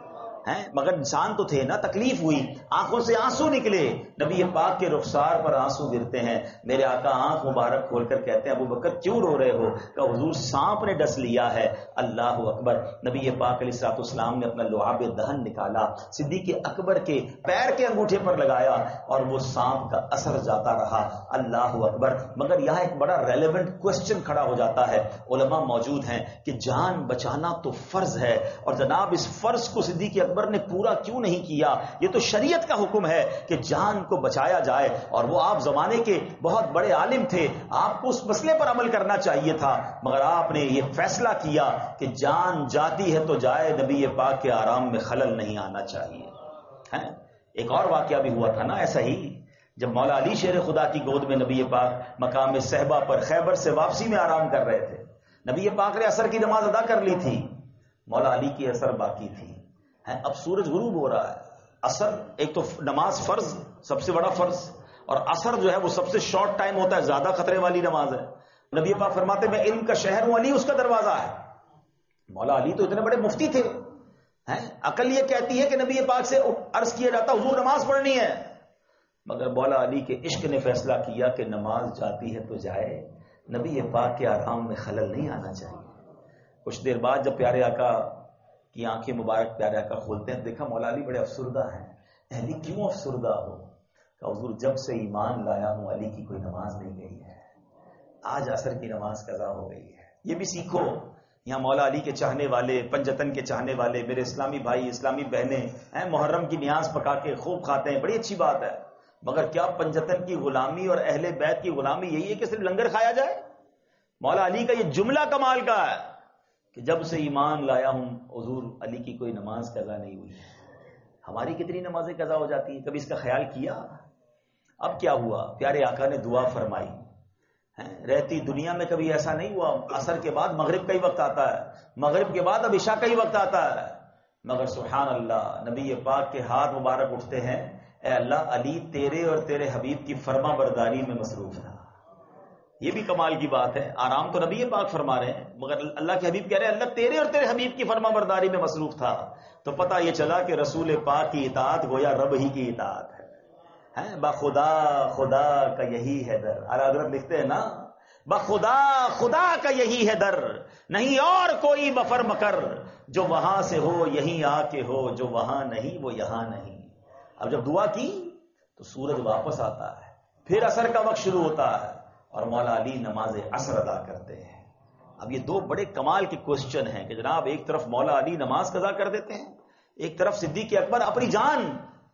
مگر انسان تو تھے نا، تکلیف ہوئی، آنکھوں سے آنسو نکلے، نبی پاک کے رخسار پر آنسو گرتے ہیں. میرے آقا آنکھ مبارک کھول کر کہتے ہیں ابو بکر کیوں رو رہے ہو؟ کہ حضور سانپ نے ڈس لیا ہے. اللہ اکبر! نبی پاک علیہ الصلوۃ والسلام نے اپنا لعاب دہن نکالا، صدیق اکبر کے پیر کے انگوٹھے پر لگایا اور وہ سانپ کا اثر جاتا رہا. اللہ اکبر! مگر یہاں ایک بڑا ریلیونٹ کوشچن کھڑا ہو جاتا ہے. علماء موجود ہیں کہ جان بچانا تو فرض ہے اور جناب اس فرض کو صدیق اکبر نے پورا کیوں نہیں کیا؟ یہ تو شریعت کا حکم ہے کہ جان کو بچایا جائے اور وہ آپ زمانے کے بہت بڑے عالم تھے، آپ کو اس مسئلے پر عمل کرنا چاہیے تھا، مگر آپ نے یہ فیصلہ کیا کہ جان جاتی ہے تو جائے، نبی پاک کے آرام میں خلل نہیں آنا چاہیے. ایک اور واقعہ بھی ہوا تھا نا ایسا ہی، جب مولا علی شیر خدا کی گود میں نبی پاک مقام صحبہ پر خیبر سے واپسی میں آرام کر رہے تھے. نبی پاک نے عصر کی نماز ادا کر لی تھی، مولا علی کی عصر باقی تھی. اب سورج غروب ہو رہا ہے. عصر ایک تو نماز فرض، سب سے بڑا فرض، اور عصر جو ہے وہ سب سے شارٹ ٹائم ہوتا ہے، زیادہ خطرے والی نماز ہے. نبی پاک فرماتے میں علم کا شہر ہوں، علی اس کا دروازہ ہے. مولا علی تو اتنے بڑے مفتی تھے، عقل یہ کہتی ہے کہ نبی پاک سے عرض کیا جاتا حضور نماز پڑھنی ہے، مگر مولا علی کے عشق نے فیصلہ کیا کہ نماز جاتی ہے تو جائے، نبی پاک کے آرام میں خلل نہیں آنا چاہیے. کچھ دیر بعد جب پیارے آقا کی آنکھیں مبارک پیارے آقا کھولتے ہیں، دیکھا مولا علی بڑے افسردہ ہیں. علی کیوں افسردہ ہو؟ کہ حضور جب سے ایمان لایا ہوں علی کی کوئی نماز نہیں گئی ہے، آج عصر کی نماز قضا ہو گئی ہے. یہ بھی سیکھو، یہاں مولا علی کے چاہنے والے، پنجتن کے چاہنے والے میرے اسلامی بھائی اسلامی بہنیں محرم کی نیاز پکا کے خوب کھاتے ہیں، بڑی اچھی بات ہے، مگر کیا پنجتن کی غلامی اور اہل بیت کی غلامی یہی ہے کہ صرف لنگر کھایا جائے؟ مولا علی کا یہ جملہ کمال کا ہے کہ جب سے ایمان لایا ہوں حضور علی کی کوئی نماز قضا نہیں ہوئی. ہماری کتنی نمازیں قضا ہو جاتی ہیں، کبھی اس کا خیال کیا؟ اب کیا ہوا، پیارے آقا نے دعا فرمائی، رہتی دنیا میں کبھی ایسا نہیں ہوا، عصر کے بعد مغرب کا ہی وقت آتا ہے، مغرب کے بعد اب عشاء کا ہی وقت آتا ہے، مگر سبحان اللہ نبی پاک کے ہاتھ مبارک اٹھتے ہیں، اے اللہ علی تیرے اور تیرے حبیب کی فرما برداری میں مصروف تھا۔ یہ بھی کمال کی بات ہے، آرام تو نبی پاک فرما رہے ہیں مگر اللہ کے حبیب کہہ رہے ہیں اللہ تیرے اور تیرے حبیب کی فرما برداری میں مصروف تھا، تو پتہ یہ چلا کہ رسول پاک کی اطاعت گویا رب ہی کی اطاعت ہے۔ بخدا خدا کا یہی ہے در، اعلیٰ حضرت لکھتے ہیں نا، بخدا خدا کا یہی ہے در، نہیں اور کوئی مفر مکر، جو وہاں سے ہو یہیں آ کے ہو، جو وہاں نہیں وہ یہاں نہیں۔ اب جب دعا کی تو سورج واپس آتا ہے، پھر عصر کا وقت شروع ہوتا ہے اور مولا علی نماز عصر ادا کرتے ہیں۔ اب یہ دو بڑے کمال کے کوسچن ہیں کہ جناب ایک طرف مولا علی نماز قضا کر دیتے ہیں، ایک طرف صدیق اکبر اپنی جان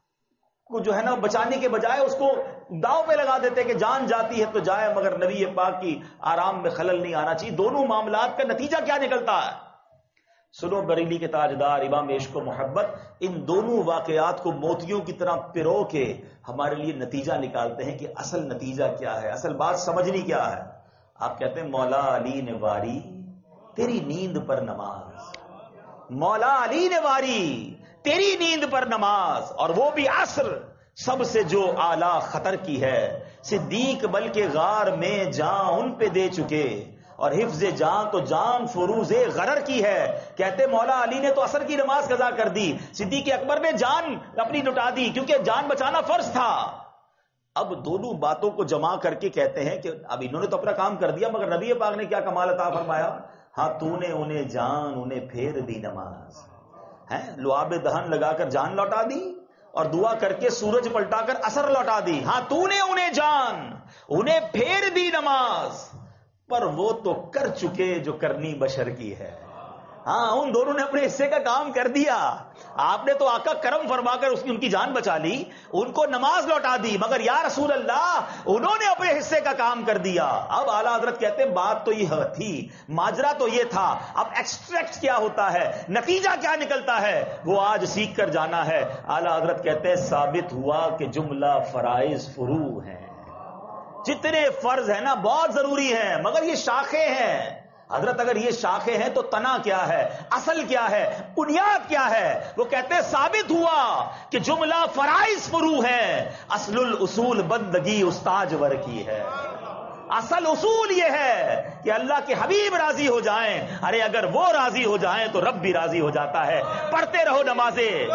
کو جو ہے نا بچانے کے بجائے اس کو داؤ پہ لگا دیتے کہ جان جاتی ہے تو جائے مگر نبی پاک کی آرام میں خلل نہیں آنا چاہیے۔ دونوں معاملات کا نتیجہ کیا نکلتا ہے؟ سنو بریلی کے تاجدار امام عشق و محبت ان دونوں واقعات کو موتیوں کی طرح پرو کے ہمارے لیے نتیجہ نکالتے ہیں کہ اصل نتیجہ کیا ہے، اصل بات سمجھنی کیا ہے۔ آپ کہتے ہیں مولا علی نے واری تیری نیند پر نماز، مولا علی نے واری تیری نیند پر نماز، اور وہ بھی عصر سب سے جو اعلیٰ خطر کی ہے، صدیق بلکہ غار میں جان ان پہ دے چکے، اور حفظ جان تو جان فروز غرر کی ہے۔ کہتے مولا علی نے تو عصر کی نماز قضا کر دی، صدیق اکبر نے جان اپنی لٹا دی کیونکہ جان بچانا فرض تھا۔ اب دونوں باتوں کو جمع کر کے کہتے ہیں کہ اب انہوں نے تو اپنا کام کر دیا مگر نبی پاک نے کیا کمال عطا فرمایا، ہاں تو نے انہیں جان انہیں پھیر دی نماز، لعاب دہن لگا کر جان لوٹا دی اور دعا کر کے سورج پلٹا کر عصر لوٹا دی، ہاں تو نے انہیں جان انہیں پھیر دی نماز، پر وہ تو کر چکے جو کرنی بشر کی ہے۔ ہاں ان دونوں نے اپنے حصے کا کام کر دیا، آپ نے تو آقا کرم فرما کر ان کی جان بچا لی، ان کو نماز لوٹا دی، مگر یا رسول اللہ انہوں نے اپنے حصے کا کام کر دیا۔ اب اعلیٰ حضرت کہتے ہیں بات تو یہ تھی، ماجرا تو یہ تھا، اب ایکسٹریکٹ کیا ہوتا ہے، نتیجہ کیا نکلتا ہے، وہ آج سیکھ کر جانا ہے۔ اعلیٰ حضرت کہتے ہیں ثابت ہوا کہ جملہ فرائض فروع ہیں، جتنے فرض ہیں نا بہت ضروری ہیں مگر یہ شاخیں ہیں۔ حضرت اگر یہ شاخیں ہیں تو تنا کیا ہے، اصل کیا ہے، بنیاد کیا ہے؟ وہ کہتے ہیں ثابت ہوا کہ جملہ فرائض فروع ہے، اصل الاصول بندگی استاج ور کی ہے۔ اصل اصول یہ ہے کہ اللہ کے حبیب راضی ہو جائیں، ارے اگر وہ راضی ہو جائیں تو رب بھی راضی ہو جاتا ہے۔ پڑھتے رہو نمازیں،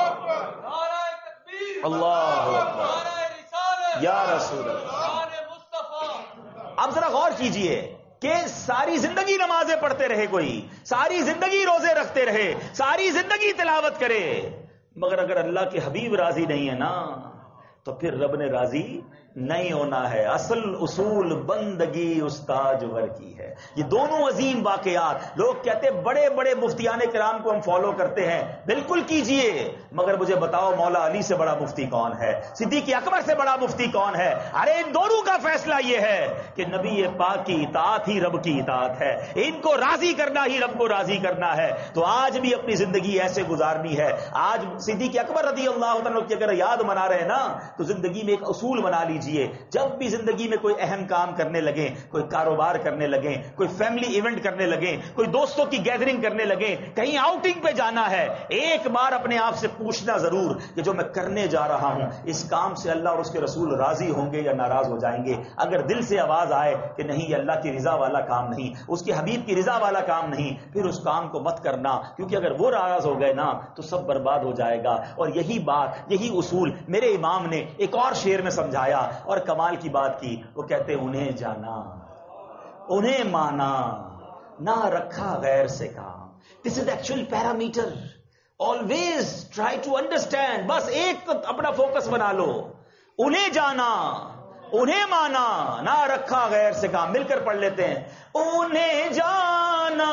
اللہ اکبر یا رسول اللہ۔ اب ذرا غور کیجئے کہ ساری زندگی نمازیں پڑھتے رہے، کوئی ساری زندگی روزے رکھتے رہے، ساری زندگی تلاوت کرے، مگر اگر اللہ کے حبیب راضی نہیں ہے نا تو پھر رب نے راضی نہیں ہونا ہے۔ اصل اصول بندگی استاج ور کی ہے۔ یہ دونوں عظیم واقعات، لوگ کہتے بڑے بڑے مفتیان کرام کو ہم فالو کرتے ہیں، بالکل کیجئے، مگر مجھے بتاؤ مولا علی سے بڑا مفتی کون ہے، صدیق اکبر سے بڑا مفتی کون ہے؟ ارے ان دونوں کا فیصلہ یہ ہے کہ نبی پاک کی اطاعت ہی رب کی اطاعت ہے، ان کو راضی کرنا ہی رب کو راضی کرنا ہے۔ تو آج بھی اپنی زندگی ایسے گزارنی ہے۔ آج صدیق اکبر رضی اللہ عنہ کی اگر یاد منا رہے ہیں نا تو زندگی میں ایک اصول بنا لیجیے، جب بھی زندگی میں کوئی اہم کام کرنے لگیں، کوئی کاروبار کرنے لگیں، کوئی فیملی ایونٹ کرنے لگیں، کوئی دوستوں کی گیدرنگ کرنے لگیں، کہیں آؤٹنگ پہ جانا ہے، ایک بار اپنے آپ سے پوچھنا ضرور کہ جو میں کرنے جا رہا ہوں اس کام سے اللہ اور اس کے رسول راضی ہوں گے یا ناراض ہو جائیں گے۔ اگر دل سے آواز آئے کہ نہیں یہ اللہ کی رضا والا کام نہیں، اس کے حبیب کی رضا والا کام نہیں، پھر اس کام کو مت کرنا، کیونکہ اگر وہ ناراض ہو گئے نا تو سب برباد ہو جائے گا۔ اور یہی بات، یہی اصول میرے امام نے ایک اور شعر میں سمجھایا اور کمال کی بات کی۔ وہ کہتے انہیں جانا انہیں مانا نہ رکھا غیر سے کام۔ This is actual parameter, always try to understand, بس ایک اپنا فوکس بنا لو، انہیں جانا انہیں مانا نہ رکھا غیر سے کام۔ مل کر پڑھ لیتے ہیں، انہیں جانا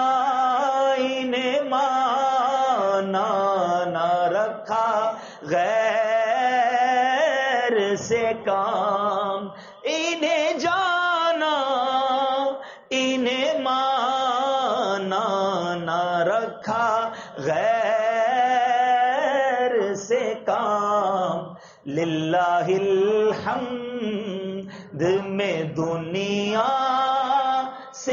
انہیں مانا نہ رکھا غیر سے کام، انہیں جانا انہیں مانا نہ رکھا غیر للہ الحمد میں دنیا سے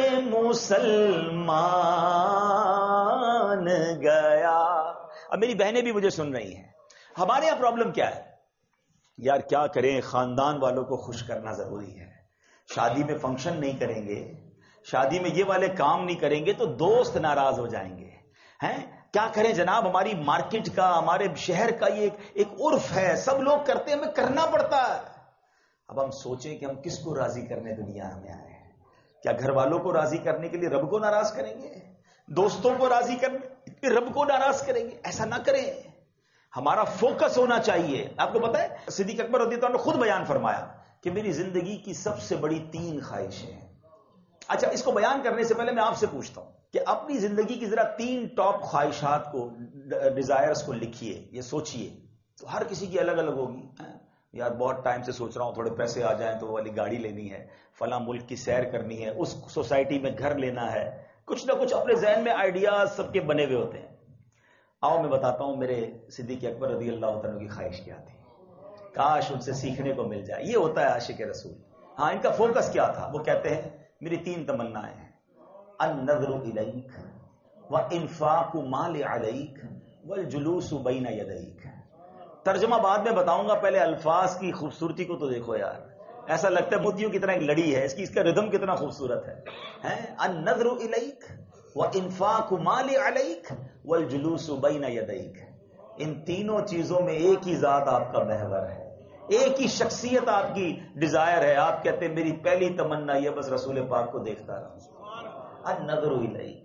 مسلمان گیا. اب میری بہنیں بھی مجھے سن رہی ہیں. ہمارے یہاں پرابلم کیا ہے یار؟ کیا کریں، خاندان والوں کو خوش کرنا ضروری ہے. شادی میں فنکشن نہیں کریں گے، شادی میں یہ والے کام نہیں کریں گے تو دوست ناراض ہو جائیں گے. ہیں کیا کریں جناب، ہماری مارکیٹ کا، ہمارے شہر کا یہ ایک عرف ہے، سب لوگ کرتے ہیں، ہمیں کرنا پڑتا ہے. اب ہم سوچیں کہ ہم کس کو راضی کرنے دنیا میں آئے ہیں. کیا گھر والوں کو راضی کرنے کے لیے رب کو ناراض کریں گے؟ دوستوں کو راضی کرنے کے لیے رب کو ناراض کریں گے؟ ایسا نہ کریں. ہمارا فوکس ہونا چاہیے. آپ کو پتا ہے صدیق اکبر رضی اللہ عنہ نے خود بیان فرمایا کہ میری زندگی کی سب سے بڑی 3 خواہشیں ہیں. اچھا، اس کو بیان کرنے سے پہلے میں آپ سے پوچھتا ہوں کہ اپنی زندگی کی ذرا 3 ٹاپ خواہشات کو، ڈیزائرز کو لکھیے، یہ سوچئے. تو ہر کسی کی الگ الگ ہوگی. یار بہت ٹائم سے سوچ رہا ہوں تھوڑے پیسے آ جائیں تو وہ والی گاڑی لینی ہے، فلاں ملک کی سیر کرنی ہے، اس سوسائٹی میں گھر لینا ہے. کچھ نہ کچھ اپنے ذہن میں آئیڈیاز سب کے بنے ہوئے ہوتے ہیں. آؤ میں بتاتا ہوں میرے صدیق اکبر رضی اللہ عنہ کی خواہش کیا تھی. کاش ان سے سیکھنے کو مل جائے. یہ ہوتا ہے عاشق رسول. ہاں، ان کا فوکس کیا تھا؟ وہ کہتے ہیں میری 3 تمنائیں ہیں: النظر الیک وانفاق مال علیک والجلوس بین یدیک. ترجمہ بعد میں بتاؤں گا، پہلے الفاظ کی خوبصورتی کو تو دیکھو یار. ایسا لگتا ہے موتیوں کی طرح ایک لڑی ہے، اس کا ردم کتنا خوبصورت ہے. النظر الیک وانفاق مال علیک والجلوس بین یدیک. ان تینوں چیزوں میں ایک ہی ذات آپ کا محور ہے، ایک ہی شخصیت آپ کی ڈیزائر ہے. آپ کہتے ہیں میری پہلی تمنا یہ بس رسول پاک کو دیکھتا رہوں. النظر الیک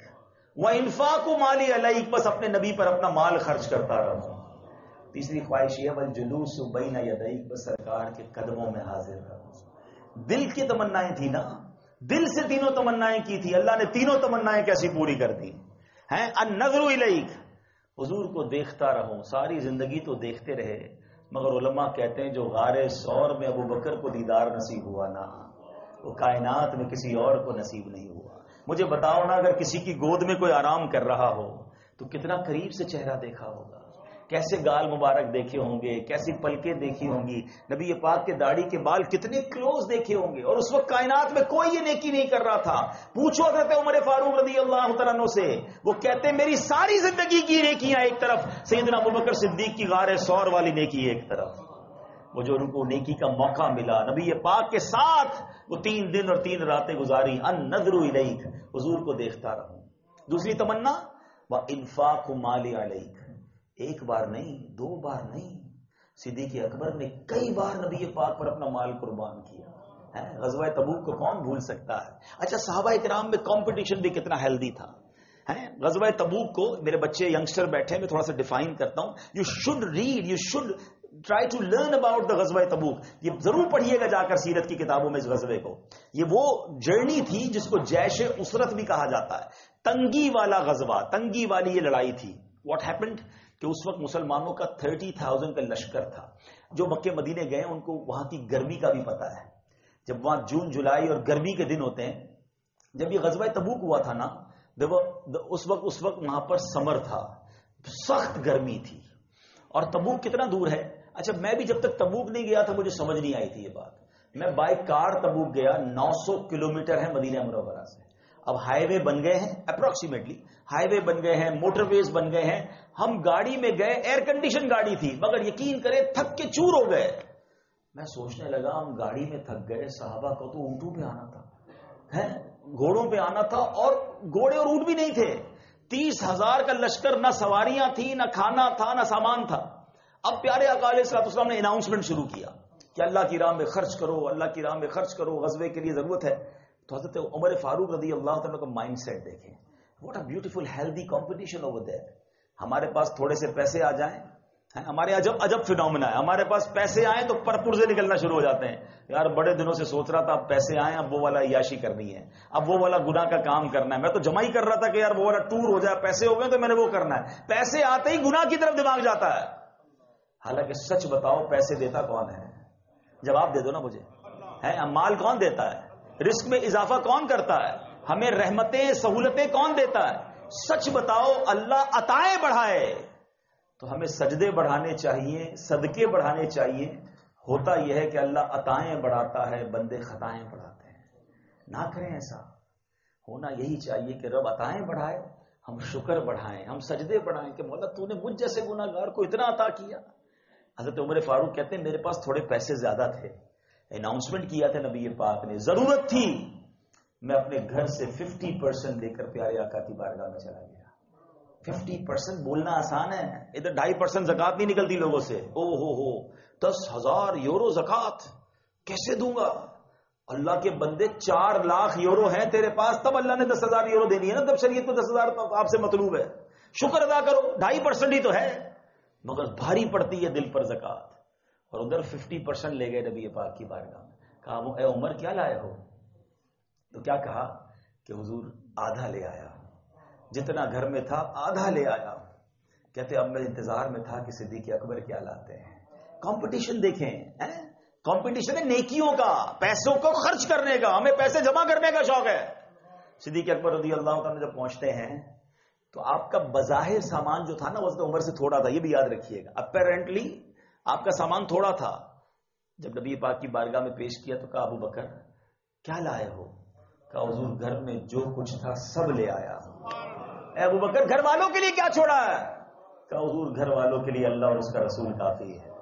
وانفاق مال علیک، بس اپنے نبی پر اپنا مال خرچ کرتا رہوں. تیسری خواہش یہ والجلوس بین یدیک، بس سرکار کے قدموں میں حاضر رہوں. دل کی تمنائیں تھی نا، دل سے تینوں تمنائیں کی تھی. اللہ نے تینوں تمنائیں کیسی پوری کر دی ہیں؟ النظر الیک، حضور کو دیکھتا رہوں. ساری زندگی تو دیکھتے رہے، مگر علماء کہتے ہیں جو غار ثور میں ابو بکر کو دیدار نصیب ہوا نا، وہ کائنات میں کسی اور کو نصیب نہیں ہوا. مجھے بتاؤ نا، اگر کسی کی گود میں کوئی آرام کر رہا ہو تو کتنا قریب سے چہرہ دیکھا ہوگا، کیسے گال مبارک دیکھے ہوں گے، کیسی پلکیں دیکھی ہوں گی، نبی پاک کے داڑھی کے بال کتنے کلوز دیکھے ہوں گے. اور اس وقت کائنات میں کوئی یہ نیکی نہیں کر رہا تھا. پوچھو حضرت عمر فاروق رضی اللہ تعالیٰ عنہ سے، وہ کہتے ہیں میری ساری زندگی کی نیکیاں ایک طرف، سیدنا ابوبکر صدیق کی غار ثور والی نیکی ایک طرف. وہ جو ان کو نیکی کا موقع ملا نبی پاک کے ساتھ، وہ 3 دن اور 3 راتیں گزاری. النظر الیک، حضور کو دیکھتا رہوں. دوسری تمنا وانفاق مال علیک. ایک بار نہیں، 2 بار نہیں، صدیق اکبر نے کئی بار نبی پاک پر اپنا مال قربان کیا. غزوہ تبوک کو کون بھول سکتا ہے؟ اچھا، صحابہ کرام میں کمپٹیشن بھی کتنا ہیلدی تھا. غزوہ تبوک کو میرے بچے ینگسٹر بیٹھے، میں تھوڑا سا ڈیفائن کرتا ہوں. You should read, you should try to learn about the غزوہ تبوک. یہ ضرور پڑھیے گا جا کر سیرت کی کتابوں میں اس غزوے کو. یہ وہ جرنی تھی جس کو جیش اسرت بھی کہا جاتا ہے. تنگی والا غزوہ، تنگی والی یہ لڑائی تھی. واٹ ہیپنڈ کہ اس وقت مسلمانوں کا 30,000 کا لشکر تھا. جو مکے مدینے گئے ان کو وہاں کی گرمی کا بھی پتا ہے. جب وہاں جون جولائی اور گرمی کے دن ہوتے ہیں، جب یہ غزوہ تبوک ہوا تھا نا، اس وقت وہاں پر سمر تھا، سخت گرمی تھی. اور تبوک کتنا دور ہے؟ اچھا، میں بھی جب تک تبوک نہیں گیا تھا مجھے سمجھ نہیں آئی تھی یہ بات. میں بائی کار تبوک گیا، 900 کلومیٹر ہے مدینہ منورہ سے. اب ہائی وے بن گئے ہیں، اپروکسیمیٹلی ہائی وے بن گئے ہیں، موٹر ویز بن گئے ہیں. ہم گاڑی میں گئے، ایئر کنڈیشن گاڑی تھی، مگر یقین کرے تھک کے چور ہو گئے. میں سوچنے لگا ہم گاڑی میں تھک گئے، صحابہ کو تو اونٹوں پہ آنا تھا، گھوڑوں پہ آنا تھا، اور گھوڑے اور اونٹ بھی نہیں تھے. 30,000 کا لشکر، نہ سواریاں تھی، نہ کھانا تھا، نہ سامان تھا. اب پیارے آقا علیہ الصلوۃ والسلام نے اناؤنسمنٹ شروع کیا کہ اللہ کی راہ میں خرچ کرو، اللہ کی راہ میں خرچ کرو، غزوے کے لیے ضرورت ہے. تو حضرت عمر فاروق رضی اللہ تعالیٰ کا مائنڈ سیٹ دیکھیں. What a beautiful healthy competition over there. ہمارے پاس تھوڑے سے پیسے آ جائیں، ہمارے عجب فینومینا ہے. ہمارے پاس پیسے آئیں تو پرپرزے نکلنا شروع ہو جاتے ہیں. یار بڑے دنوں سے سوچ رہا تھا اب پیسے آئیں، اب وہ والا عیاشی کرنی ہے، اب وہ والا گناہ کا کام کرنا ہے. میں تو جمع ہی کر رہا تھا کہ یار وہ والا ٹور ہو جائے، پیسے ہو گئے تو میں نے وہ کرنا ہے. پیسے آتے ہی گناہ کی طرف دماغ جاتا ہے. حالانکہ سچ بتاؤ پیسے دیتا کون ہے؟ جواب دے دو نا مجھے. مال کون دیتا ہے؟ رزق میں اضافہ کون کرتا ہے؟ ہمیں رحمتیں سہولتیں کون دیتا ہے؟ سچ بتاؤ اللہ عطائیں بڑھائے تو ہمیں سجدے بڑھانے چاہیے، صدقے بڑھانے چاہیے. ہوتا یہ ہے کہ اللہ عطائیں بڑھاتا ہے، بندے خطائیں بڑھاتے ہیں. نہ کریں ایسا. ہونا یہی چاہیے کہ رب عطائیں بڑھائے، ہم شکر بڑھائیں، ہم سجدے بڑھائیں کہ مولا تو نے مجھ جیسے گناہگار کو اتنا عطا کیا. حضرت عمر فاروق کہتے ہیں میرے پاس تھوڑے پیسے زیادہ تھے، اناؤنسمنٹ کیا تھا نبی پاک نے، ضرورت تھی، میں اپنے گھر سے 50% لے کر پیارے آقا کی بارگاہ میں چلا گیا. 50% بولنا آسان ہے، ادھر 2.5% زکات نہیں نکلتی لوگوں سے. او ہو 10,000 یورو زکات کیسے دوں گا؟ اللہ کے بندے 4 لاکھ یورو ہیں تیرے پاس، تب اللہ نے 10,000 یورو دینی ہے نا، تب شریعت کو 10,000 آپ سے مطلوب ہے. شکر ادا کرو، 2.5% ہی تو ہے، مگر بھاری پڑتی ہے دل پر زکات. اور ادھر 50% لے گئے نبی پاک کی بارگاہ میں. کہا اے عمر کیا لائے ہو؟ تو کیا کہا کہ حضور آدھا لے آیا، جتنا گھر میں تھا آدھا لے آیا. کہتے اب میں انتظار میں تھا کہ صدیق اکبر کیا لاتے ہیں. کمپٹیشن دیکھیں، کمپٹیشن ہے نیکیوں کا، پیسوں کو خرچ کرنے کا، ہمیں پیسے جمع کرنے کا شوق ہے. صدیق اکبر رضی اللہ تعالیٰ جب پہنچتے ہیں تو آپ کا بظاہر سامان جو تھا نا وہ عمر سے تھوڑا تھا، یہ بھی یاد رکھیے گا. اپیرنٹلی آپ کا سامان تھوڑا تھا. جب نبی پاک کی بارگاہ میں پیش کیا تو کہا ابو بکر کیا لائے ہو؟ کہا حضور گھر میں جو کچھ تھا سب لے آیا. اے ابو بکر گھر والوں کے لیے کیا چھوڑا ہے؟ کہا حضور گھر والوں کے لیے اللہ اور اس کا رسول کافی ہے.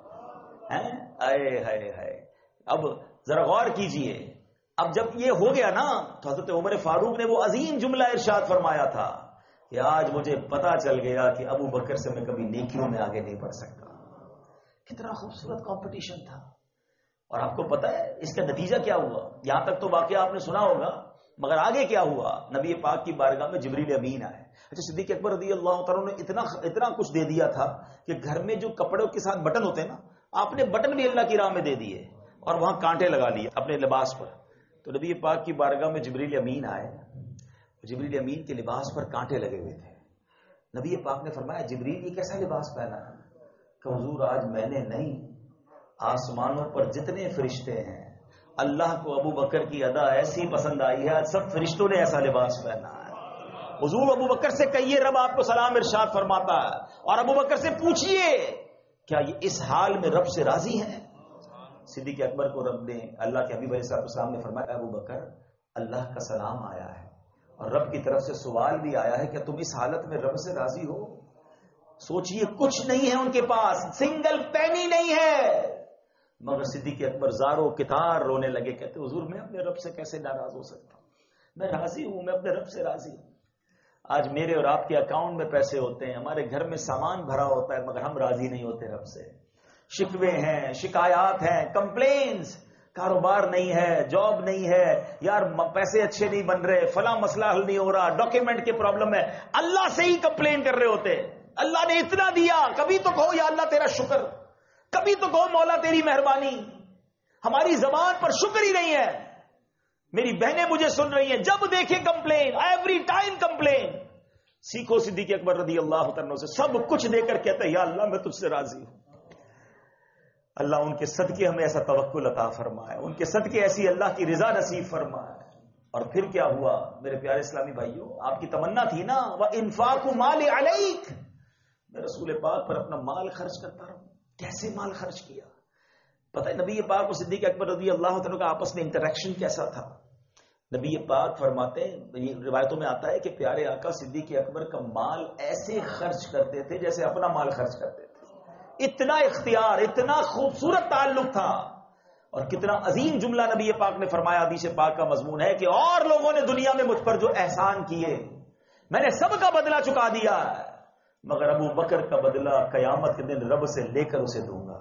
اب ذرا غور کیجئے، اب جب یہ ہو گیا نا تو حضرت عمر فاروق نے وہ عظیم جملہ ارشاد فرمایا تھا کہ آج مجھے پتا چل گیا کہ ابو بکر سے میں کبھی نیکیوں میں آگے نہیں بڑھ سکتا. کتنا خوبصورت کمپٹیشن تھا. اور آپ کو پتا ہے اس کا نتیجہ کیا ہوا؟ یہاں تک تو واقعہ آپ نے سنا ہوگا، مگر آگے کیا ہوا؟ نبی پاک کی بارگاہ میں جبریل امین آئے. اچھا صدیق اکبر رضی اللہ تعالیٰ نے اتنا کچھ دے دیا تھا کہ گھر میں جو کپڑوں کے ساتھ بٹن ہوتے ہیں نا، آپ نے بٹن بھی اللہ کی راہ میں دے دیے اور وہاں کانٹے لگا لیے اپنے لباس پر. تو نبی پاک کی بارگاہ میں جبریل امین آئے. جبریل امین کے لباس پر کانٹے لگے ہوئے تھے. نبی پاک نے فرمایا جبریل یہ کیسا لباس پہنا ہے؟ کہ حضور آج میں نے نہیں، آسمانوں پر جتنے فرشتے ہیں اللہ کو ابو بکر کی ادا ایسی پسند آئی ہے، آج سب فرشتوں نے ایسا لباس پہنا ہے. حضور ابو بکر سے کہیے رب آپ کو سلام ارشاد فرماتا ہے، اور ابو بکر سے پوچھئے کیا یہ اس حال میں رب سے راضی ہیں؟ صدیق اکبر کو رب نے، اللہ کے حبیب علیہ السلام نے فرمایا ابو بکر اللہ کا سلام آیا ہے اور رب کی طرف سے سوال بھی آیا ہے کہ تم اس حالت میں رب سے راضی ہو؟ سوچئے کچھ نہیں ہے ان کے پاس، سنگل پینی نہیں ہے، مگر صدیق اکبر زاروں کتار رونے لگے. کہتے حضور میں اپنے رب سے کیسے ناراض ہو سکتا ہوں؟ میں راضی ہوں، میں اپنے رب سے راضی ہوں. آج میرے اور آپ کے اکاؤنٹ میں پیسے ہوتے ہیں، ہمارے گھر میں سامان بھرا ہوتا ہے، مگر ہم راضی نہیں ہوتے رب سے. شکوے ہیں، شکایات ہیں، کمپلینز، کاروبار نہیں ہے، جاب نہیں ہے، یار پیسے اچھے نہیں بن رہے، فلاں مسئلہ حل نہیں ہو رہا، ڈاکیومنٹ کے پرابلم ہے. اللہ سے ہی کمپلین کر رہے ہوتے. اللہ نے اتنا دیا، کبھی تو کہو یا اللہ تیرا شکر، کبھی تو کہو مولا تیری مہربانی. ہماری زبان پر شکر ہی نہیں ہے. میری بہنیں مجھے سن رہی ہیں، جب دیکھیں کمپلین، ایوری ٹائم کمپلین. سیکھو صدیق اکبر رضی اللہ عنہ سے، سب کچھ دے کر کہتے ہیں یا اللہ میں تجھ سے راضی ہوں. اللہ ان کے صدقے ہمیں ایسا توکل عطا فرمائے، ان کے صدقے ایسی اللہ کی رضا نصیب فرمائے. اور پھر کیا ہوا میرے پیارے اسلامی بھائیوں؟ آپ کی تمنا تھی نا وَإِنفَاقُ مَالِ عَلَيْكَ، میں رسول پاک پر اپنا مال خرچ کرتا رہوں. کیسے مال خرچ کیا؟ پتہ ہے نبی پاک اور صدیق اکبر رضی اللہ عنہ کا آپس میں انٹریکشن کیسا تھا؟ نبی پاک فرماتے ہیں، روایتوں میں آتا ہے کہ پیارے آقا صدیق اکبر کا مال ایسے خرچ کرتے تھے جیسے اپنا مال خرچ کرتے تھے. اتنا اختیار، اتنا خوبصورت تعلق تھا. اور کتنا عظیم جملہ نبی پاک نے فرمایا، حدیث پاک کا مضمون ہے کہ اور لوگوں نے دنیا میں مجھ پر جو احسان کیے میں نے سب کا بدلہ چکا دیا ہے، مگر ابو بکر کا بدلہ قیامت کے دن رب سے لے کر اسے دوں گا.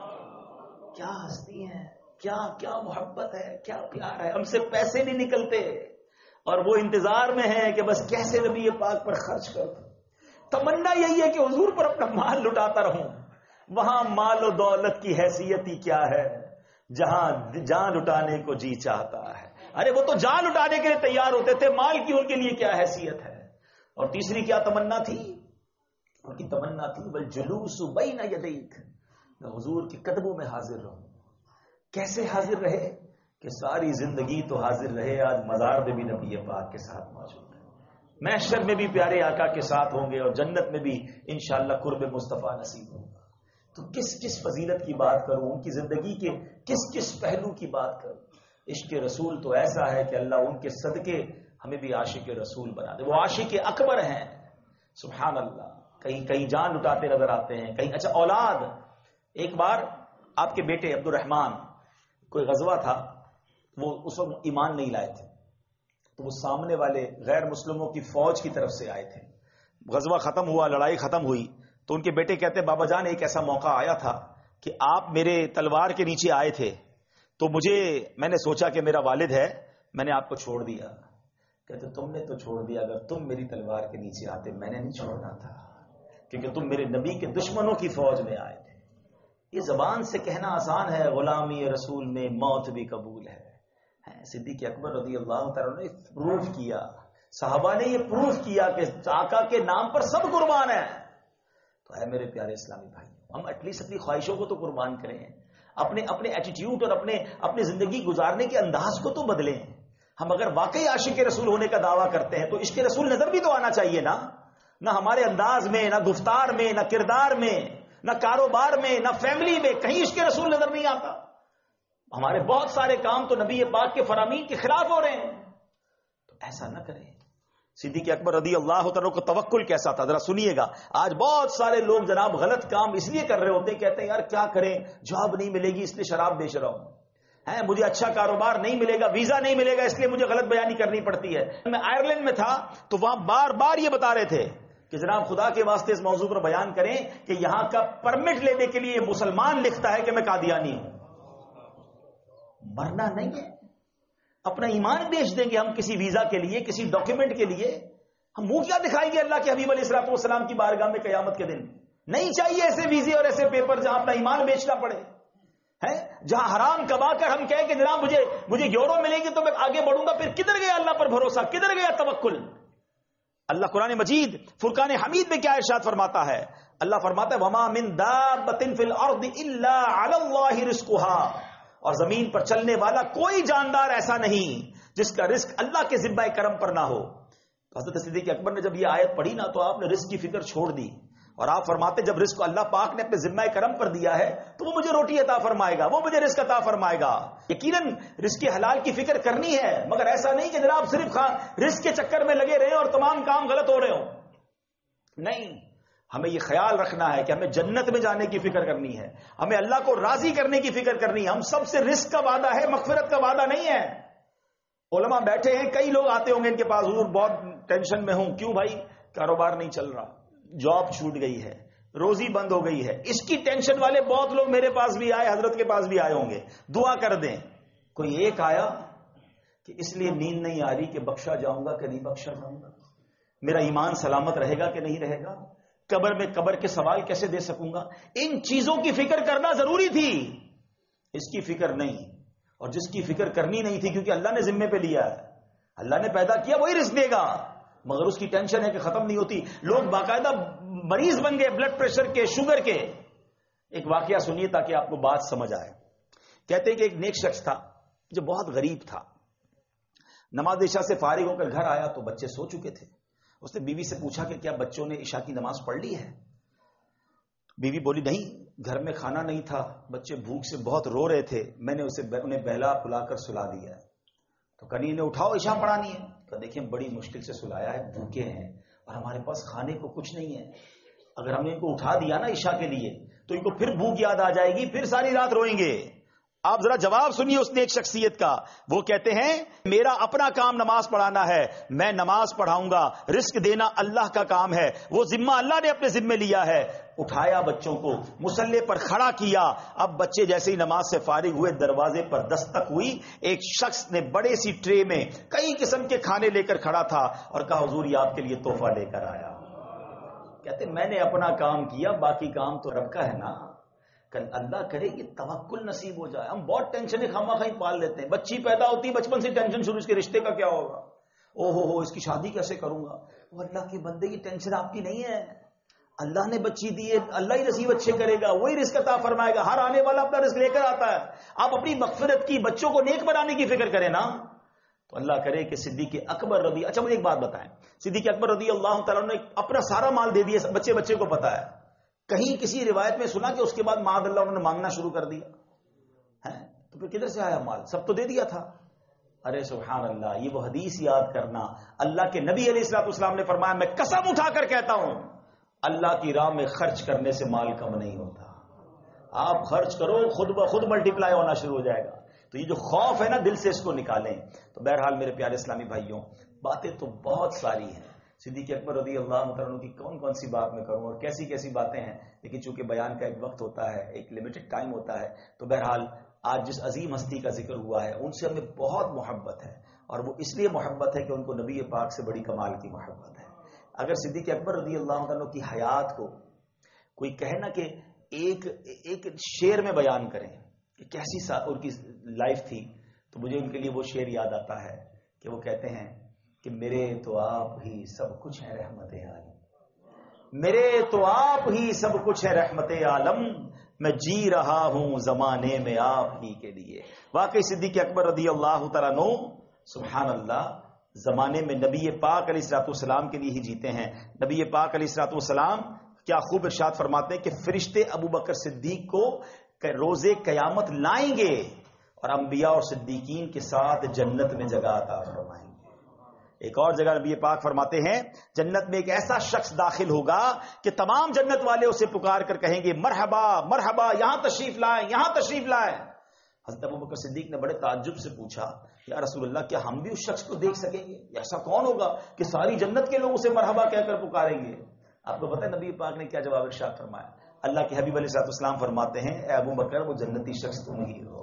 کیا ہستی ہے، کیا محبت ہے، کیا پیار ہے. ہم سے پیسے نہیں نکلتے اور وہ انتظار میں ہے کہ بس کیسے نبی پاک پر خرچ کر دوں. تمنا یہی ہے کہ حضور پر اپنا مال لٹاتا رہوں. وہاں مال و دولت کی حیثیت ہی کیا ہے جہاں جان لٹانے کو جی چاہتا ہے. ارے وہ تو جان لٹانے کے لیے تیار ہوتے تھے، مال کی ان کے لیے کیا حیثیت ہے. اور تیسری کیا تمنا تھی؟ ان کی تمنا تھی والجلوس بین یدیک، میں حضور کے قدموں میں حاضر رہوں. کیسے حاضر رہے؟ کہ ساری زندگی تو حاضر رہے، آج مزار میں بھی نبی پاک کے ساتھ موجود ہے، محشر میں بھی پیارے آقا کے ساتھ ہوں گے، اور جنت میں بھی انشاءاللہ قرب مصطفیٰ نصیب ہوگا. تو کس کس فضیلت کی بات کروں، ان کی زندگی کے کس کس پہلو کی بات کروں. عشق رسول تو ایسا ہے کہ اللہ ان کے صدقے ہمیں بھی عاشق رسول بنا دے. وہ عاشق اکبر ہیں. سبحان اللہ. کہیں کہیں جان لٹاتے نظر آتے ہیں، کہیں. اچھا اولاد، ایک بار آپ کے بیٹے عبد الرحمان کوئی غزوہ تھا، وہ اس وقت ایمان نہیں لائے تھے، تو وہ سامنے والے غیر مسلموں کی فوج کی طرف سے آئے تھے. غزوہ ختم ہوا، لڑائی ختم ہوئی، تو ان کے بیٹے کہتے بابا جان ایک ایسا موقع آیا تھا کہ آپ میرے تلوار کے نیچے آئے تھے، تو میں نے سوچا کہ میرا والد ہے، میں نے آپ کو چھوڑ دیا. کہتے تم نے تو چھوڑ دیا، اگر تم میری تلوار کے نیچے آتے میں نے نہیں چھوڑنا تھا، کیونکہ تم میرے نبی کے دشمنوں کی فوج میں آئے تھے. یہ زبان سے کہنا آسان ہے، غلامی رسول میں موت بھی قبول ہے. صدیق اکبر رضی اللہ تعالیٰ نے پروف کیا، صحابہ نے یہ پروف کیا کہ آقا کے نام پر سب قربان ہیں. تو ہے میرے پیارے اسلامی بھائی، ہم ایٹ لیسٹ اپنی خواہشوں کو تو قربان کریں، اپنے ایٹیٹیوڈ اور اپنے زندگی گزارنے کے انداز کو تو بدلیں. ہم اگر واقعی عاشق رسول ہونے کا دعویٰ کرتے ہیں تو عشق رسول نظر بھی تو آنا چاہیے نا. نہ ہمارے انداز میں، نہ گفتار میں، نہ کردار میں، نہ کاروبار میں، نہ فیملی میں کہیں عشق رسول نظر نہیں آتا. ہمارے بہت سارے کام تو نبی پاک کے فرامین کے خلاف ہو رہے ہیں. تو ایسا نہ کریں. صدیق اکبر رضی اللہ تعالیٰ کو توکل کیسا تھا ذرا سنیے گا. آج بہت سارے لوگ جناب غلط کام اس لیے کر رہے ہوتے ہیں، کہتے ہیں یار کیا کریں، جاب نہیں ملے گی اس لیے شراب بیچ رہا ہوں، مجھے اچھا کاروبار نہیں ملے گا، ویزا نہیں ملے گا اس لیے مجھے غلط بیانی کرنی پڑتی ہے. میں آئرلینڈ میں تھا تو وہاں بار بار یہ بتا رہے تھے کہ جناب خدا کے واسطے اس موضوع پر بیان کریں کہ یہاں کا پرمٹ لینے کے لیے مسلمان لکھتا ہے کہ میں قادیانی ہوں. مرنا نہیں ہے، اپنا ایمان بیچ دیں گے ہم کسی ویزا کے لیے، کسی ڈاکیومنٹ کے لیے. ہم منہ کیا دکھائیں گے اللہ کے حبیب علیہ الصلوۃ والسلام کی بارگاہ میں قیامت کے دن؟ نہیں چاہیے ایسے ویزے اور ایسے پیپر جہاں اپنا ایمان بیچنا پڑے، ہے جہاں حرام کما کر ہم کہیں کہ جناب مجھے یورو ملے گی تو میں آگے بڑھوں گا. پھر کدھر گیا اللہ پر بھروسہ، کدھر گیا توکل؟ اللہ قرآن مجید فرقان حمید میں کیا ارشاد فرماتا ہے؟ اللہ فرماتا ہے وما من دابۃ فی الارض الا علی اللہ رزقها، اور زمین پر چلنے والا کوئی جاندار ایسا نہیں جس کا رزق اللہ کے ذمہ کرم پر نہ ہو. حضرت صدیق اکبر نے جب یہ آیت پڑھی نا تو آپ نے رزق کی فکر چھوڑ دی، اور آپ فرماتے جب رزق اللہ پاک نے اپنے ذمہ کرم پر دیا ہے تو وہ مجھے روٹی عطا فرمائے گا، وہ مجھے رزق عطا فرمائے گا. یقیناً رزق حلال کی فکر کرنی ہے، مگر ایسا نہیں کہ جناب صرف رزق کے چکر میں لگے رہے اور تمام کام غلط ہو رہے ہوں. نہیں، ہمیں یہ خیال رکھنا ہے کہ ہمیں جنت میں جانے کی فکر کرنی ہے، ہمیں اللہ کو راضی کرنے کی فکر کرنی ہے. ہم سب سے رزق کا وعدہ ہے، مغفرت کا وعدہ نہیں ہے. علماء بیٹھے ہیں، کئی لوگ آتے ہوں گے ان کے پاس، حضور بہت ٹینشن میں ہوں. کیوں بھائی؟ کاروبار نہیں چل رہا، جاب چھوٹ گئی ہے، روزی بند ہو گئی ہے. اس کی ٹینشن والے بہت لوگ میرے پاس بھی آئے، حضرت کے پاس بھی آئے ہوں گے. دعا کر دیں. کوئی ایک آیا کہ اس لیے نیند نہیں آ رہی کہ بخشا جاؤں گا کہ نہیں بخشا جاؤں گا، میرا ایمان سلامت رہے گا کہ نہیں رہے گا، قبر میں قبر کے سوال کیسے دے سکوں گا. ان چیزوں کی فکر کرنا ضروری تھی، اس کی فکر نہیں. اور جس کی فکر کرنی نہیں تھی کیونکہ اللہ نے ذمے پہ لیا ہے، اللہ نے پیدا کیا وہی رزق دے گا، مگر اس کی ٹینشن ہے کہ ختم نہیں ہوتی. لوگ باقاعدہ مریض بن گئے بلڈ پریشر کے، شوگر کے. ایک واقعہ سنیے تاکہ آپ کو بات سمجھ آئے. کہتے ہیں کہ ایک نیک شخص تھا جو بہت غریب تھا. نماز عشاء سے فارغ ہو کر گھر آیا تو بچے سو چکے تھے. اس نے بیوی سے پوچھا کہ کیا بچوں نے عشاء کی نماز پڑھ لی ہے؟ بیوی بولی نہیں، گھر میں کھانا نہیں تھا، بچے بھوک سے بہت رو رہے تھے، میں نے انہیں بہلا پلا کر سلا دیا ہے. تو کنی نے اٹھاؤ عشاء پڑھانی ہے. تو دیکھیں بڑی مشکل سے سلایا ہے، بھوکے ہیں اور ہمارے پاس کھانے کو کچھ نہیں ہے. اگر ہم نے ان کو اٹھا دیا نا عشاء کے لیے تو ان کو پھر بھوک یاد آ جائے گی، پھر ساری رات روئیں گے. آپ ذرا جواب سنیے اس نے ایک شخصیت کا. وہ کہتے ہیں میرا اپنا کام نماز پڑھانا ہے، میں نماز پڑھاؤں گا، رزق دینا اللہ کا کام ہے، وہ ذمہ اللہ نے اپنے ذمے لیا ہے. اٹھایا بچوں کو، مصلی پر کھڑا کیا. اب بچے جیسے ہی نماز سے فارغ ہوئے دروازے پر دستک ہوئی. ایک شخص نے بڑے سی ٹرے میں کئی قسم کے کھانے لے کر کھڑا تھا اور کہا حضور یہ آپ کے لیے تحفہ لے کر آیا. کہتے میں نے اپنا کام کیا، باقی کام تو رب کا ہے نا. کل اللہ کرے کہ توکل نصیب ہو جائے. ہم بہت ٹینشن خواہ خواہ پال لیتے ہیں. بچی پیدا ہوتی ہے بچپن سے ٹینشن شروع، اس کے رشتے کا کیا ہوگا، او ہو اس کی شادی کیسے کروں گا. وہ اللہ کے بندے کی ٹینشن آپ کی نہیں ہے. اللہ نے بچی دی ہے، اللہ ہی نصیب اچھے کرے گا، وہی رزق عطا فرمائے گا. ہر آنے والا اپنا رزق لے کر آتا ہے. آپ اپنی مغفرت کی، بچوں کو نیک بنانے کی فکر کریں نا. تو اللہ کرے کہ صدیق اکبر رضی، اچھا مجھے ایک بات بتائیں، صدیق اکبر رضی اللہ تعالیٰ نے اپنا سارا مال دے دیا، بچے کو پتا ہے، کہیں کسی روایت میں سنا کہ اس کے بعد معاذ اللہ انہوں نے مانگنا شروع کر دیا ہے؟ تو پھر کدھر سے آیا مال؟ سب تو دے دیا تھا. ارے سبحان اللہ، یہ وہ حدیث یاد کرنا. اللہ کے نبی علیہ الصلوۃ والسلام نے فرمایا، میں قسم اٹھا کر کہتا ہوں اللہ کی راہ میں خرچ کرنے سے مال کم نہیں ہوتا. آپ خرچ کرو، خود بخود ملٹیپلائی ہونا شروع ہو جائے گا. تو یہ جو خوف ہے نا، دل سے اس کو نکالیں. تو بہرحال میرے پیارے اسلامی بھائیوں، باتیں تو بہت ساری ہیں. صدیق اکبر رضی اللہ عنہ کی کون کون سی بات میں کروں اور کیسی کیسی باتیں ہیں، لیکن چونکہ بیان کا ایک وقت ہوتا ہے، ایک لمیٹڈ ٹائم ہوتا ہے. تو بہرحال آج جس عظیم ہستی کا ذکر ہوا ہے ان سے ہمیں بہت محبت ہے، اور وہ اس لیے محبت ہے کہ ان کو نبی پاک سے بڑی کمال کی محبت ہے. اگر صدیق اکبر رضی اللہ عنہ کی حیات کو کوئی کہے نا کہ ایک شعر میں بیان کریں کہ کیسی ان کی لائف تھی، تو مجھے ان کے لیے وہ شعر یاد آتا ہے کہ وہ کہتے ہیں کہ میرے تو آپ ہی سب کچھ ہے رحمت عالم، میرے تو آپ ہی سب کچھ ہے رحمت عالم، میں جی رہا ہوں زمانے میں آپ ہی کے لیے. واقعی صدیق اکبر رضی اللہ تعالیٰ عنہ سبحان اللہ زمانے میں نبی پاک علیہ الصلوۃ والسلام کے لیے ہی جیتے ہیں. نبی پاک علیہ الصلوۃ والسلام کیا خوب ارشاد فرماتے ہیں کہ فرشتے ابو بکر صدیق کو روز قیامت لائیں گے اور انبیاء اور صدیقین کے ساتھ جنت میں جگہ عطا فرمائیں گے. ایک اور جگہ نبی پاک فرماتے ہیں جنت میں ایک ایسا شخص داخل ہوگا کہ تمام جنت والے اسے پکار کر کہیں گے مرحبا مرحبا، یہاں تشریف لائیں، یہاں تشریف لائیں. حضرت ابو بکر صدیق نے بڑے تعجب سے پوچھا، یا رسول اللہ کیا ہم بھی اس شخص کو دیکھ سکیں گے؟ ایسا کون ہوگا کہ ساری جنت کے لوگ اسے مرحبا کہہ کر پکاریں گے؟ آپ کو پتہ ہے نبی پاک نے کیا جواب ارشاد فرمایا؟ اللہ کے حبیب علیہ الصلوۃ والسلام فرماتے ہیں اے ابو بکر وہ جنتی شخص تم ہی ہو.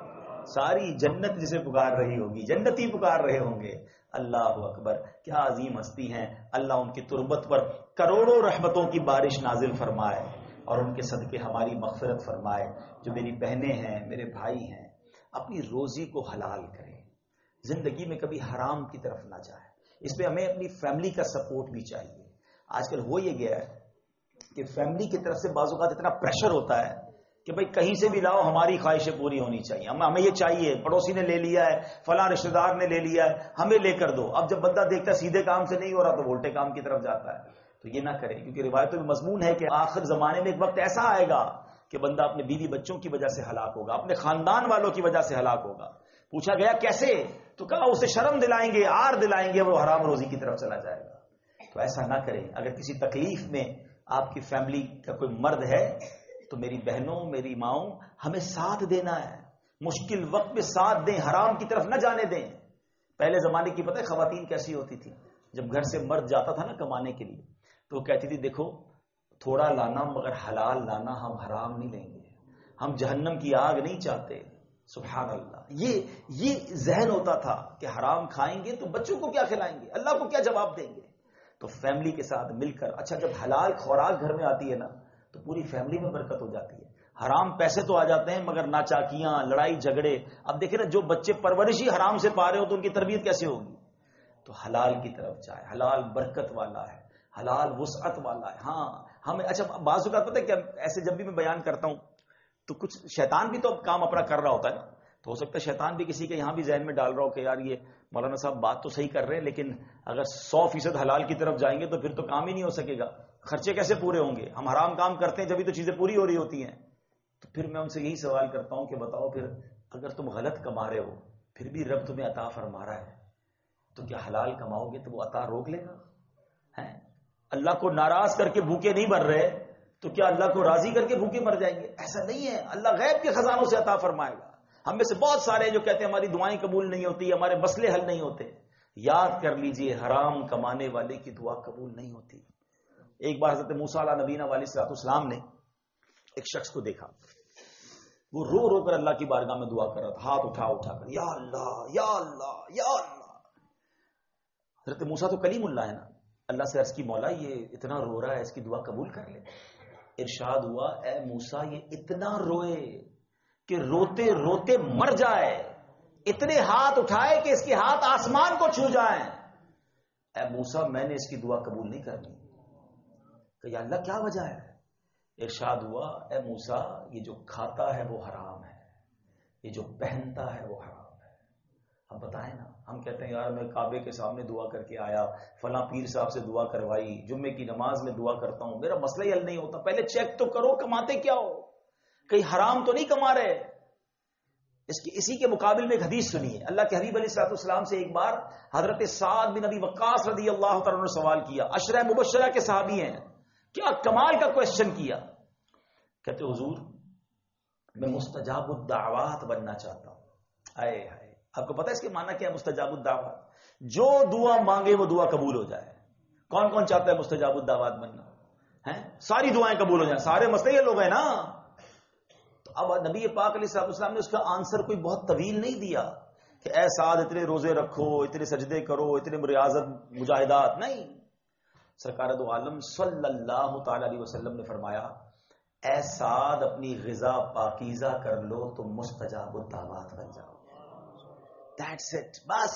ساری جنت جسے پکار رہی ہوگی، جنتی پکار رہے ہوں گے. اللہ اکبر، کیا عظیم ہستی ہیں. اللہ ان کی تربت پر کروڑوں رحمتوں کی بارش نازل فرمائے اور ان کے صدقے ہماری مغفرت فرمائے. جو میری بہنیں ہیں، میرے بھائی ہیں، اپنی روزی کو حلال کریں، زندگی میں کبھی حرام کی طرف نہ جائیں. اس پہ ہمیں اپنی فیملی کا سپورٹ بھی چاہیے. آج کل ہو یہ گیا ہے کہ فیملی کی طرف سے بعض اوقات اتنا پریشر ہوتا ہے کہ بھائی کہیں سے بھی لاؤ، ہماری خواہشیں پوری ہونی چاہیے، ہمیں یہ چاہیے، پڑوسی نے لے لیا ہے، فلاں رشتہ دار نے لے لیا ہے، ہمیں لے کر دو. اب جب بندہ دیکھتا ہے سیدھے کام سے نہیں ہو رہا تو الٹے کام کی طرف جاتا ہے. تو یہ نہ کریں، کیونکہ روایتوں میں مضمون ہے کہ آخر زمانے میں ایک وقت ایسا آئے گا کہ بندہ اپنے بیوی بچوں کی وجہ سے ہلاک ہوگا، اپنے خاندان والوں کی وجہ سے ہلاک ہوگا. پوچھا گیا کیسے؟ تو کہا اسے شرم دلائیں گے، آر دلائیں گے، وہ حرام روزی کی طرف چلا جائے گا. تو ایسا نہ کریں. اگر کسی تکلیف میں آپ کی فیملی کا کوئی مرد ہے تو میری بہنوں، میری ماؤں، ہمیں ساتھ دینا ہے. مشکل وقت میں ساتھ دیں، حرام کی طرف نہ جانے دیں. پہلے زمانے کی پتہ ہے خواتین کیسی ہوتی تھی؟ جب گھر سے مرد جاتا تھا نا کمانے کے لیے تو وہ کہتی تھی دیکھو تھوڑا لانا مگر حلال لانا، ہم حرام نہیں لیں گے، ہم جہنم کی آگ نہیں چاہتے. سبحان اللہ. یہ ذہن ہوتا تھا کہ حرام کھائیں گے تو بچوں کو کیا کھلائیں گے، اللہ کو کیا جواب دیں گے. تو فیملی کے ساتھ مل کر، اچھا جب حلال خوراک گھر میں آتی ہے نا تو پوری فیملی میں برکت ہو جاتی ہے. حرام پیسے تو آ جاتے ہیں مگر ناچاکیاں، لڑائی جھگڑے. اب دیکھیں نا جو بچے پرورش ہی حرام سے پا رہے ہو تو ان کی تربیت کیسے ہوگی؟ تو حلال کی طرف جائے. حلال برکت والا ہے، حلال وسعت والا ہے. ہاں ہمیں اچھا بعض اوقات پتہ ہے کہ ایسے جب بھی میں بیان کرتا ہوں تو کچھ شیطان بھی تو کام اپنا کر رہا ہوتا ہے نا. تو ہو سکتا ہے شیطان بھی کسی کے یہاں بھی ذہن میں ڈال رہا ہو کہ یار یہ مولانا صاحب بات تو صحیح کر رہے ہیں لیکن اگر 100% حلال کی طرف جائیں گے تو پھر تو کام ہی نہیں ہو سکے گا، خرچے کیسے پورے ہوں گے؟ ہم حرام کام کرتے ہیں جبھی تو چیزیں پوری ہو رہی ہوتی ہیں. تو پھر میں ان سے یہی سوال کرتا ہوں کہ بتاؤ پھر اگر تم غلط کما رہے ہو پھر بھی رب تمہیں عطا فرما رہا ہے تو کیا حلال کماؤ گے تو وہ عطا روک لے گا؟ اللہ کو ناراض کر کے بھوکے نہیں مر رہے تو کیا اللہ کو راضی کر کے بھوکے مر جائیں گے؟ ایسا نہیں ہے. اللہ غیب کے خزانوں سے عطا فرمائے گا. ہم میں سے بہت سارے جو کہتے ہیں ہماری دعائیں قبول نہیں ہوتی، ہمارے مسئلے حل نہیں ہوتے. یاد کر لیجئے حرام کمانے والے کی دعا قبول نہیں ہوتی. ایک بار حضرت موسیٰ علیہ نبینا علیہ الصلوۃ والسلام نے ایک شخص کو دیکھا، وہ رو رو کر اللہ کی بارگاہ میں دعا کر رہا تھا، ہاتھ اٹھا کر یا اللہ یا اللہ یا اللہ. حضرت موسیٰ تو کلیم اللہ ہے نا. اللہ سے عرض کی مولا یہ اتنا رو رہا ہے، اس کی دعا قبول کر لے. ارشاد ہوا اے موسیٰ یہ اتنا روئے کہ روتے روتے مر جائے، اتنے ہاتھ اٹھائے کہ اس کے ہاتھ آسمان کو چھو جائیں. اے موسیٰ میں نے اس کی دعا قبول نہیں کرنی. کہ یا اللہ کیا وجہ ہے؟ ارشاد ہوا اے موسیٰ یہ جو کھاتا ہے وہ حرام ہے، یہ جو پہنتا ہے وہ حرام ہے، اب بتائیں نا، ہم کہتے ہیں یار میں کعبے کے سامنے دعا کر کے آیا، فلاں پیر صاحب سے دعا کروائی، جمعے کی نماز میں دعا کرتا ہوں، میرا مسئلہ ہی حل نہیں ہوتا. پہلے چیک تو کرو کماتے کیا ہو، کہیں حرام تو نہیں کما رہے. اسی کے مقابل میں ایک حدیث سنیے. اللہ کے حبیب علیہ الصلوۃ والسلام سے ایک بار حضرت سعد بن ابی وقاص رضی اللہ تعالیٰ نے سوال کیا. عشرہ مبشرہ کے صحابی ہیں، کیا کمال کا کوشچن کیا. کہتے حضور میں مستجاب الدعوات بننا چاہتا ہوں. آئے ہائے، آپ کو پتا ہے اس کے معنی کیا ہے مستجاب الدعوات؟ جو دعا مانگے وہ دعا قبول ہو جائے. کون کون چاہتا ہے مستجاب الدعوات بننا؟ ہیں ساری دعائیں قبول ہو جائیں، سارے مسئلے یہ لوگ ہیں نا. تو اب نبی پاک علیہ السلام نے اس کا آنسر کوئی بہت طویل نہیں دیا کہ اے سعد اتنے روزے رکھو، اتنے سجدے کرو، اتنے ریاضت مجاہدات، نہیں. سرکار دو عالم صلی اللہ تعالی علیہ وسلم نے فرمایا اے سعد اپنی غذا پاکیزہ کر لو تو مستجاب الدعوات بن جاؤ. That's it. بس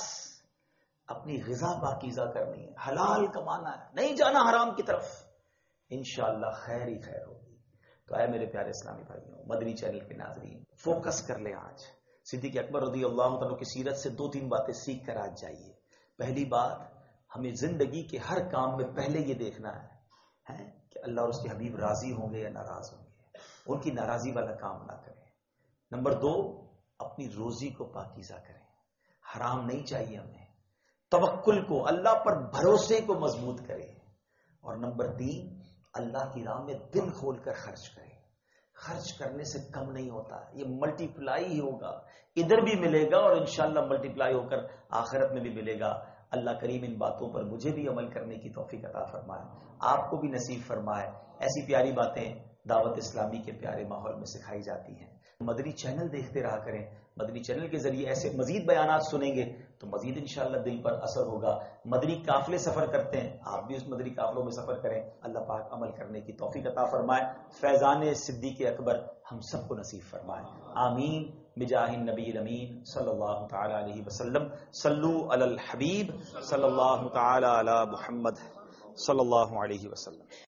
اپنی غذا پاکیزہ کرنی ہے، حلال کمانا ہے، نہیں جانا حرام کی طرف، انشاءاللہ خیر ہی خیر ہوگی. تو اے میرے پیارے اسلامی بھائیوں، مدنی چینل کے ناظرین، فوکس کر لیں. آج صدیق اکبر رضی اللہ تعالیٰ کی سیرت سے 2-3 باتیں سیکھ کر آج جائیے. پہلی بات، ہمیں زندگی کے ہر کام میں پہلے یہ دیکھنا ہے کہ اللہ اور اس کے حبیب راضی ہوں گے یا ناراض ہوں گے، ان کی ناراضی والا کام نہ کریں. نمبر 2، اپنی روزی کو پاکیزہ کریں، حرام نہیں چاہیے ہمیں. توکل کو، اللہ پر بھروسے کو مضبوط کریں. اور نمبر 3، اللہ کی راہ میں دل کھول کر خرچ کریں. خرچ کرنے سے کم نہیں ہوتا، یہ ملٹی پلائی ہی ہوگا، ادھر بھی ملے گا اور انشاءاللہ ملٹی پلائی ہو کر آخرت میں بھی ملے گا. اللہ کریم ان باتوں پر مجھے بھی عمل کرنے کی توفیق عطا فرمائے، آپ کو بھی نصیب فرمائے. ایسی پیاری باتیں دعوت اسلامی کے پیارے ماحول میں سکھائی جاتی ہیں. مدنی چینل دیکھتے رہا کریں. مدنی چینل کے ذریعے ایسے مزید بیانات سنیں گے تو مزید انشاءاللہ دل پر اثر ہوگا. مدنی قافلے سفر کرتے ہیں، آپ بھی اس مدنی قافلوں میں سفر کریں. اللہ پاک عمل کرنے کی توفیق عطا فرمائے. فیضان صدیق اکبر ہم سب کو نصیب فرمائے. آمین بجاہ النبی الامین صلی اللہ تعالی علیہ وسلم. صلو علی الحبیب صلی اللہ تعالی علی محمد صلی اللہ علیہ وسلم.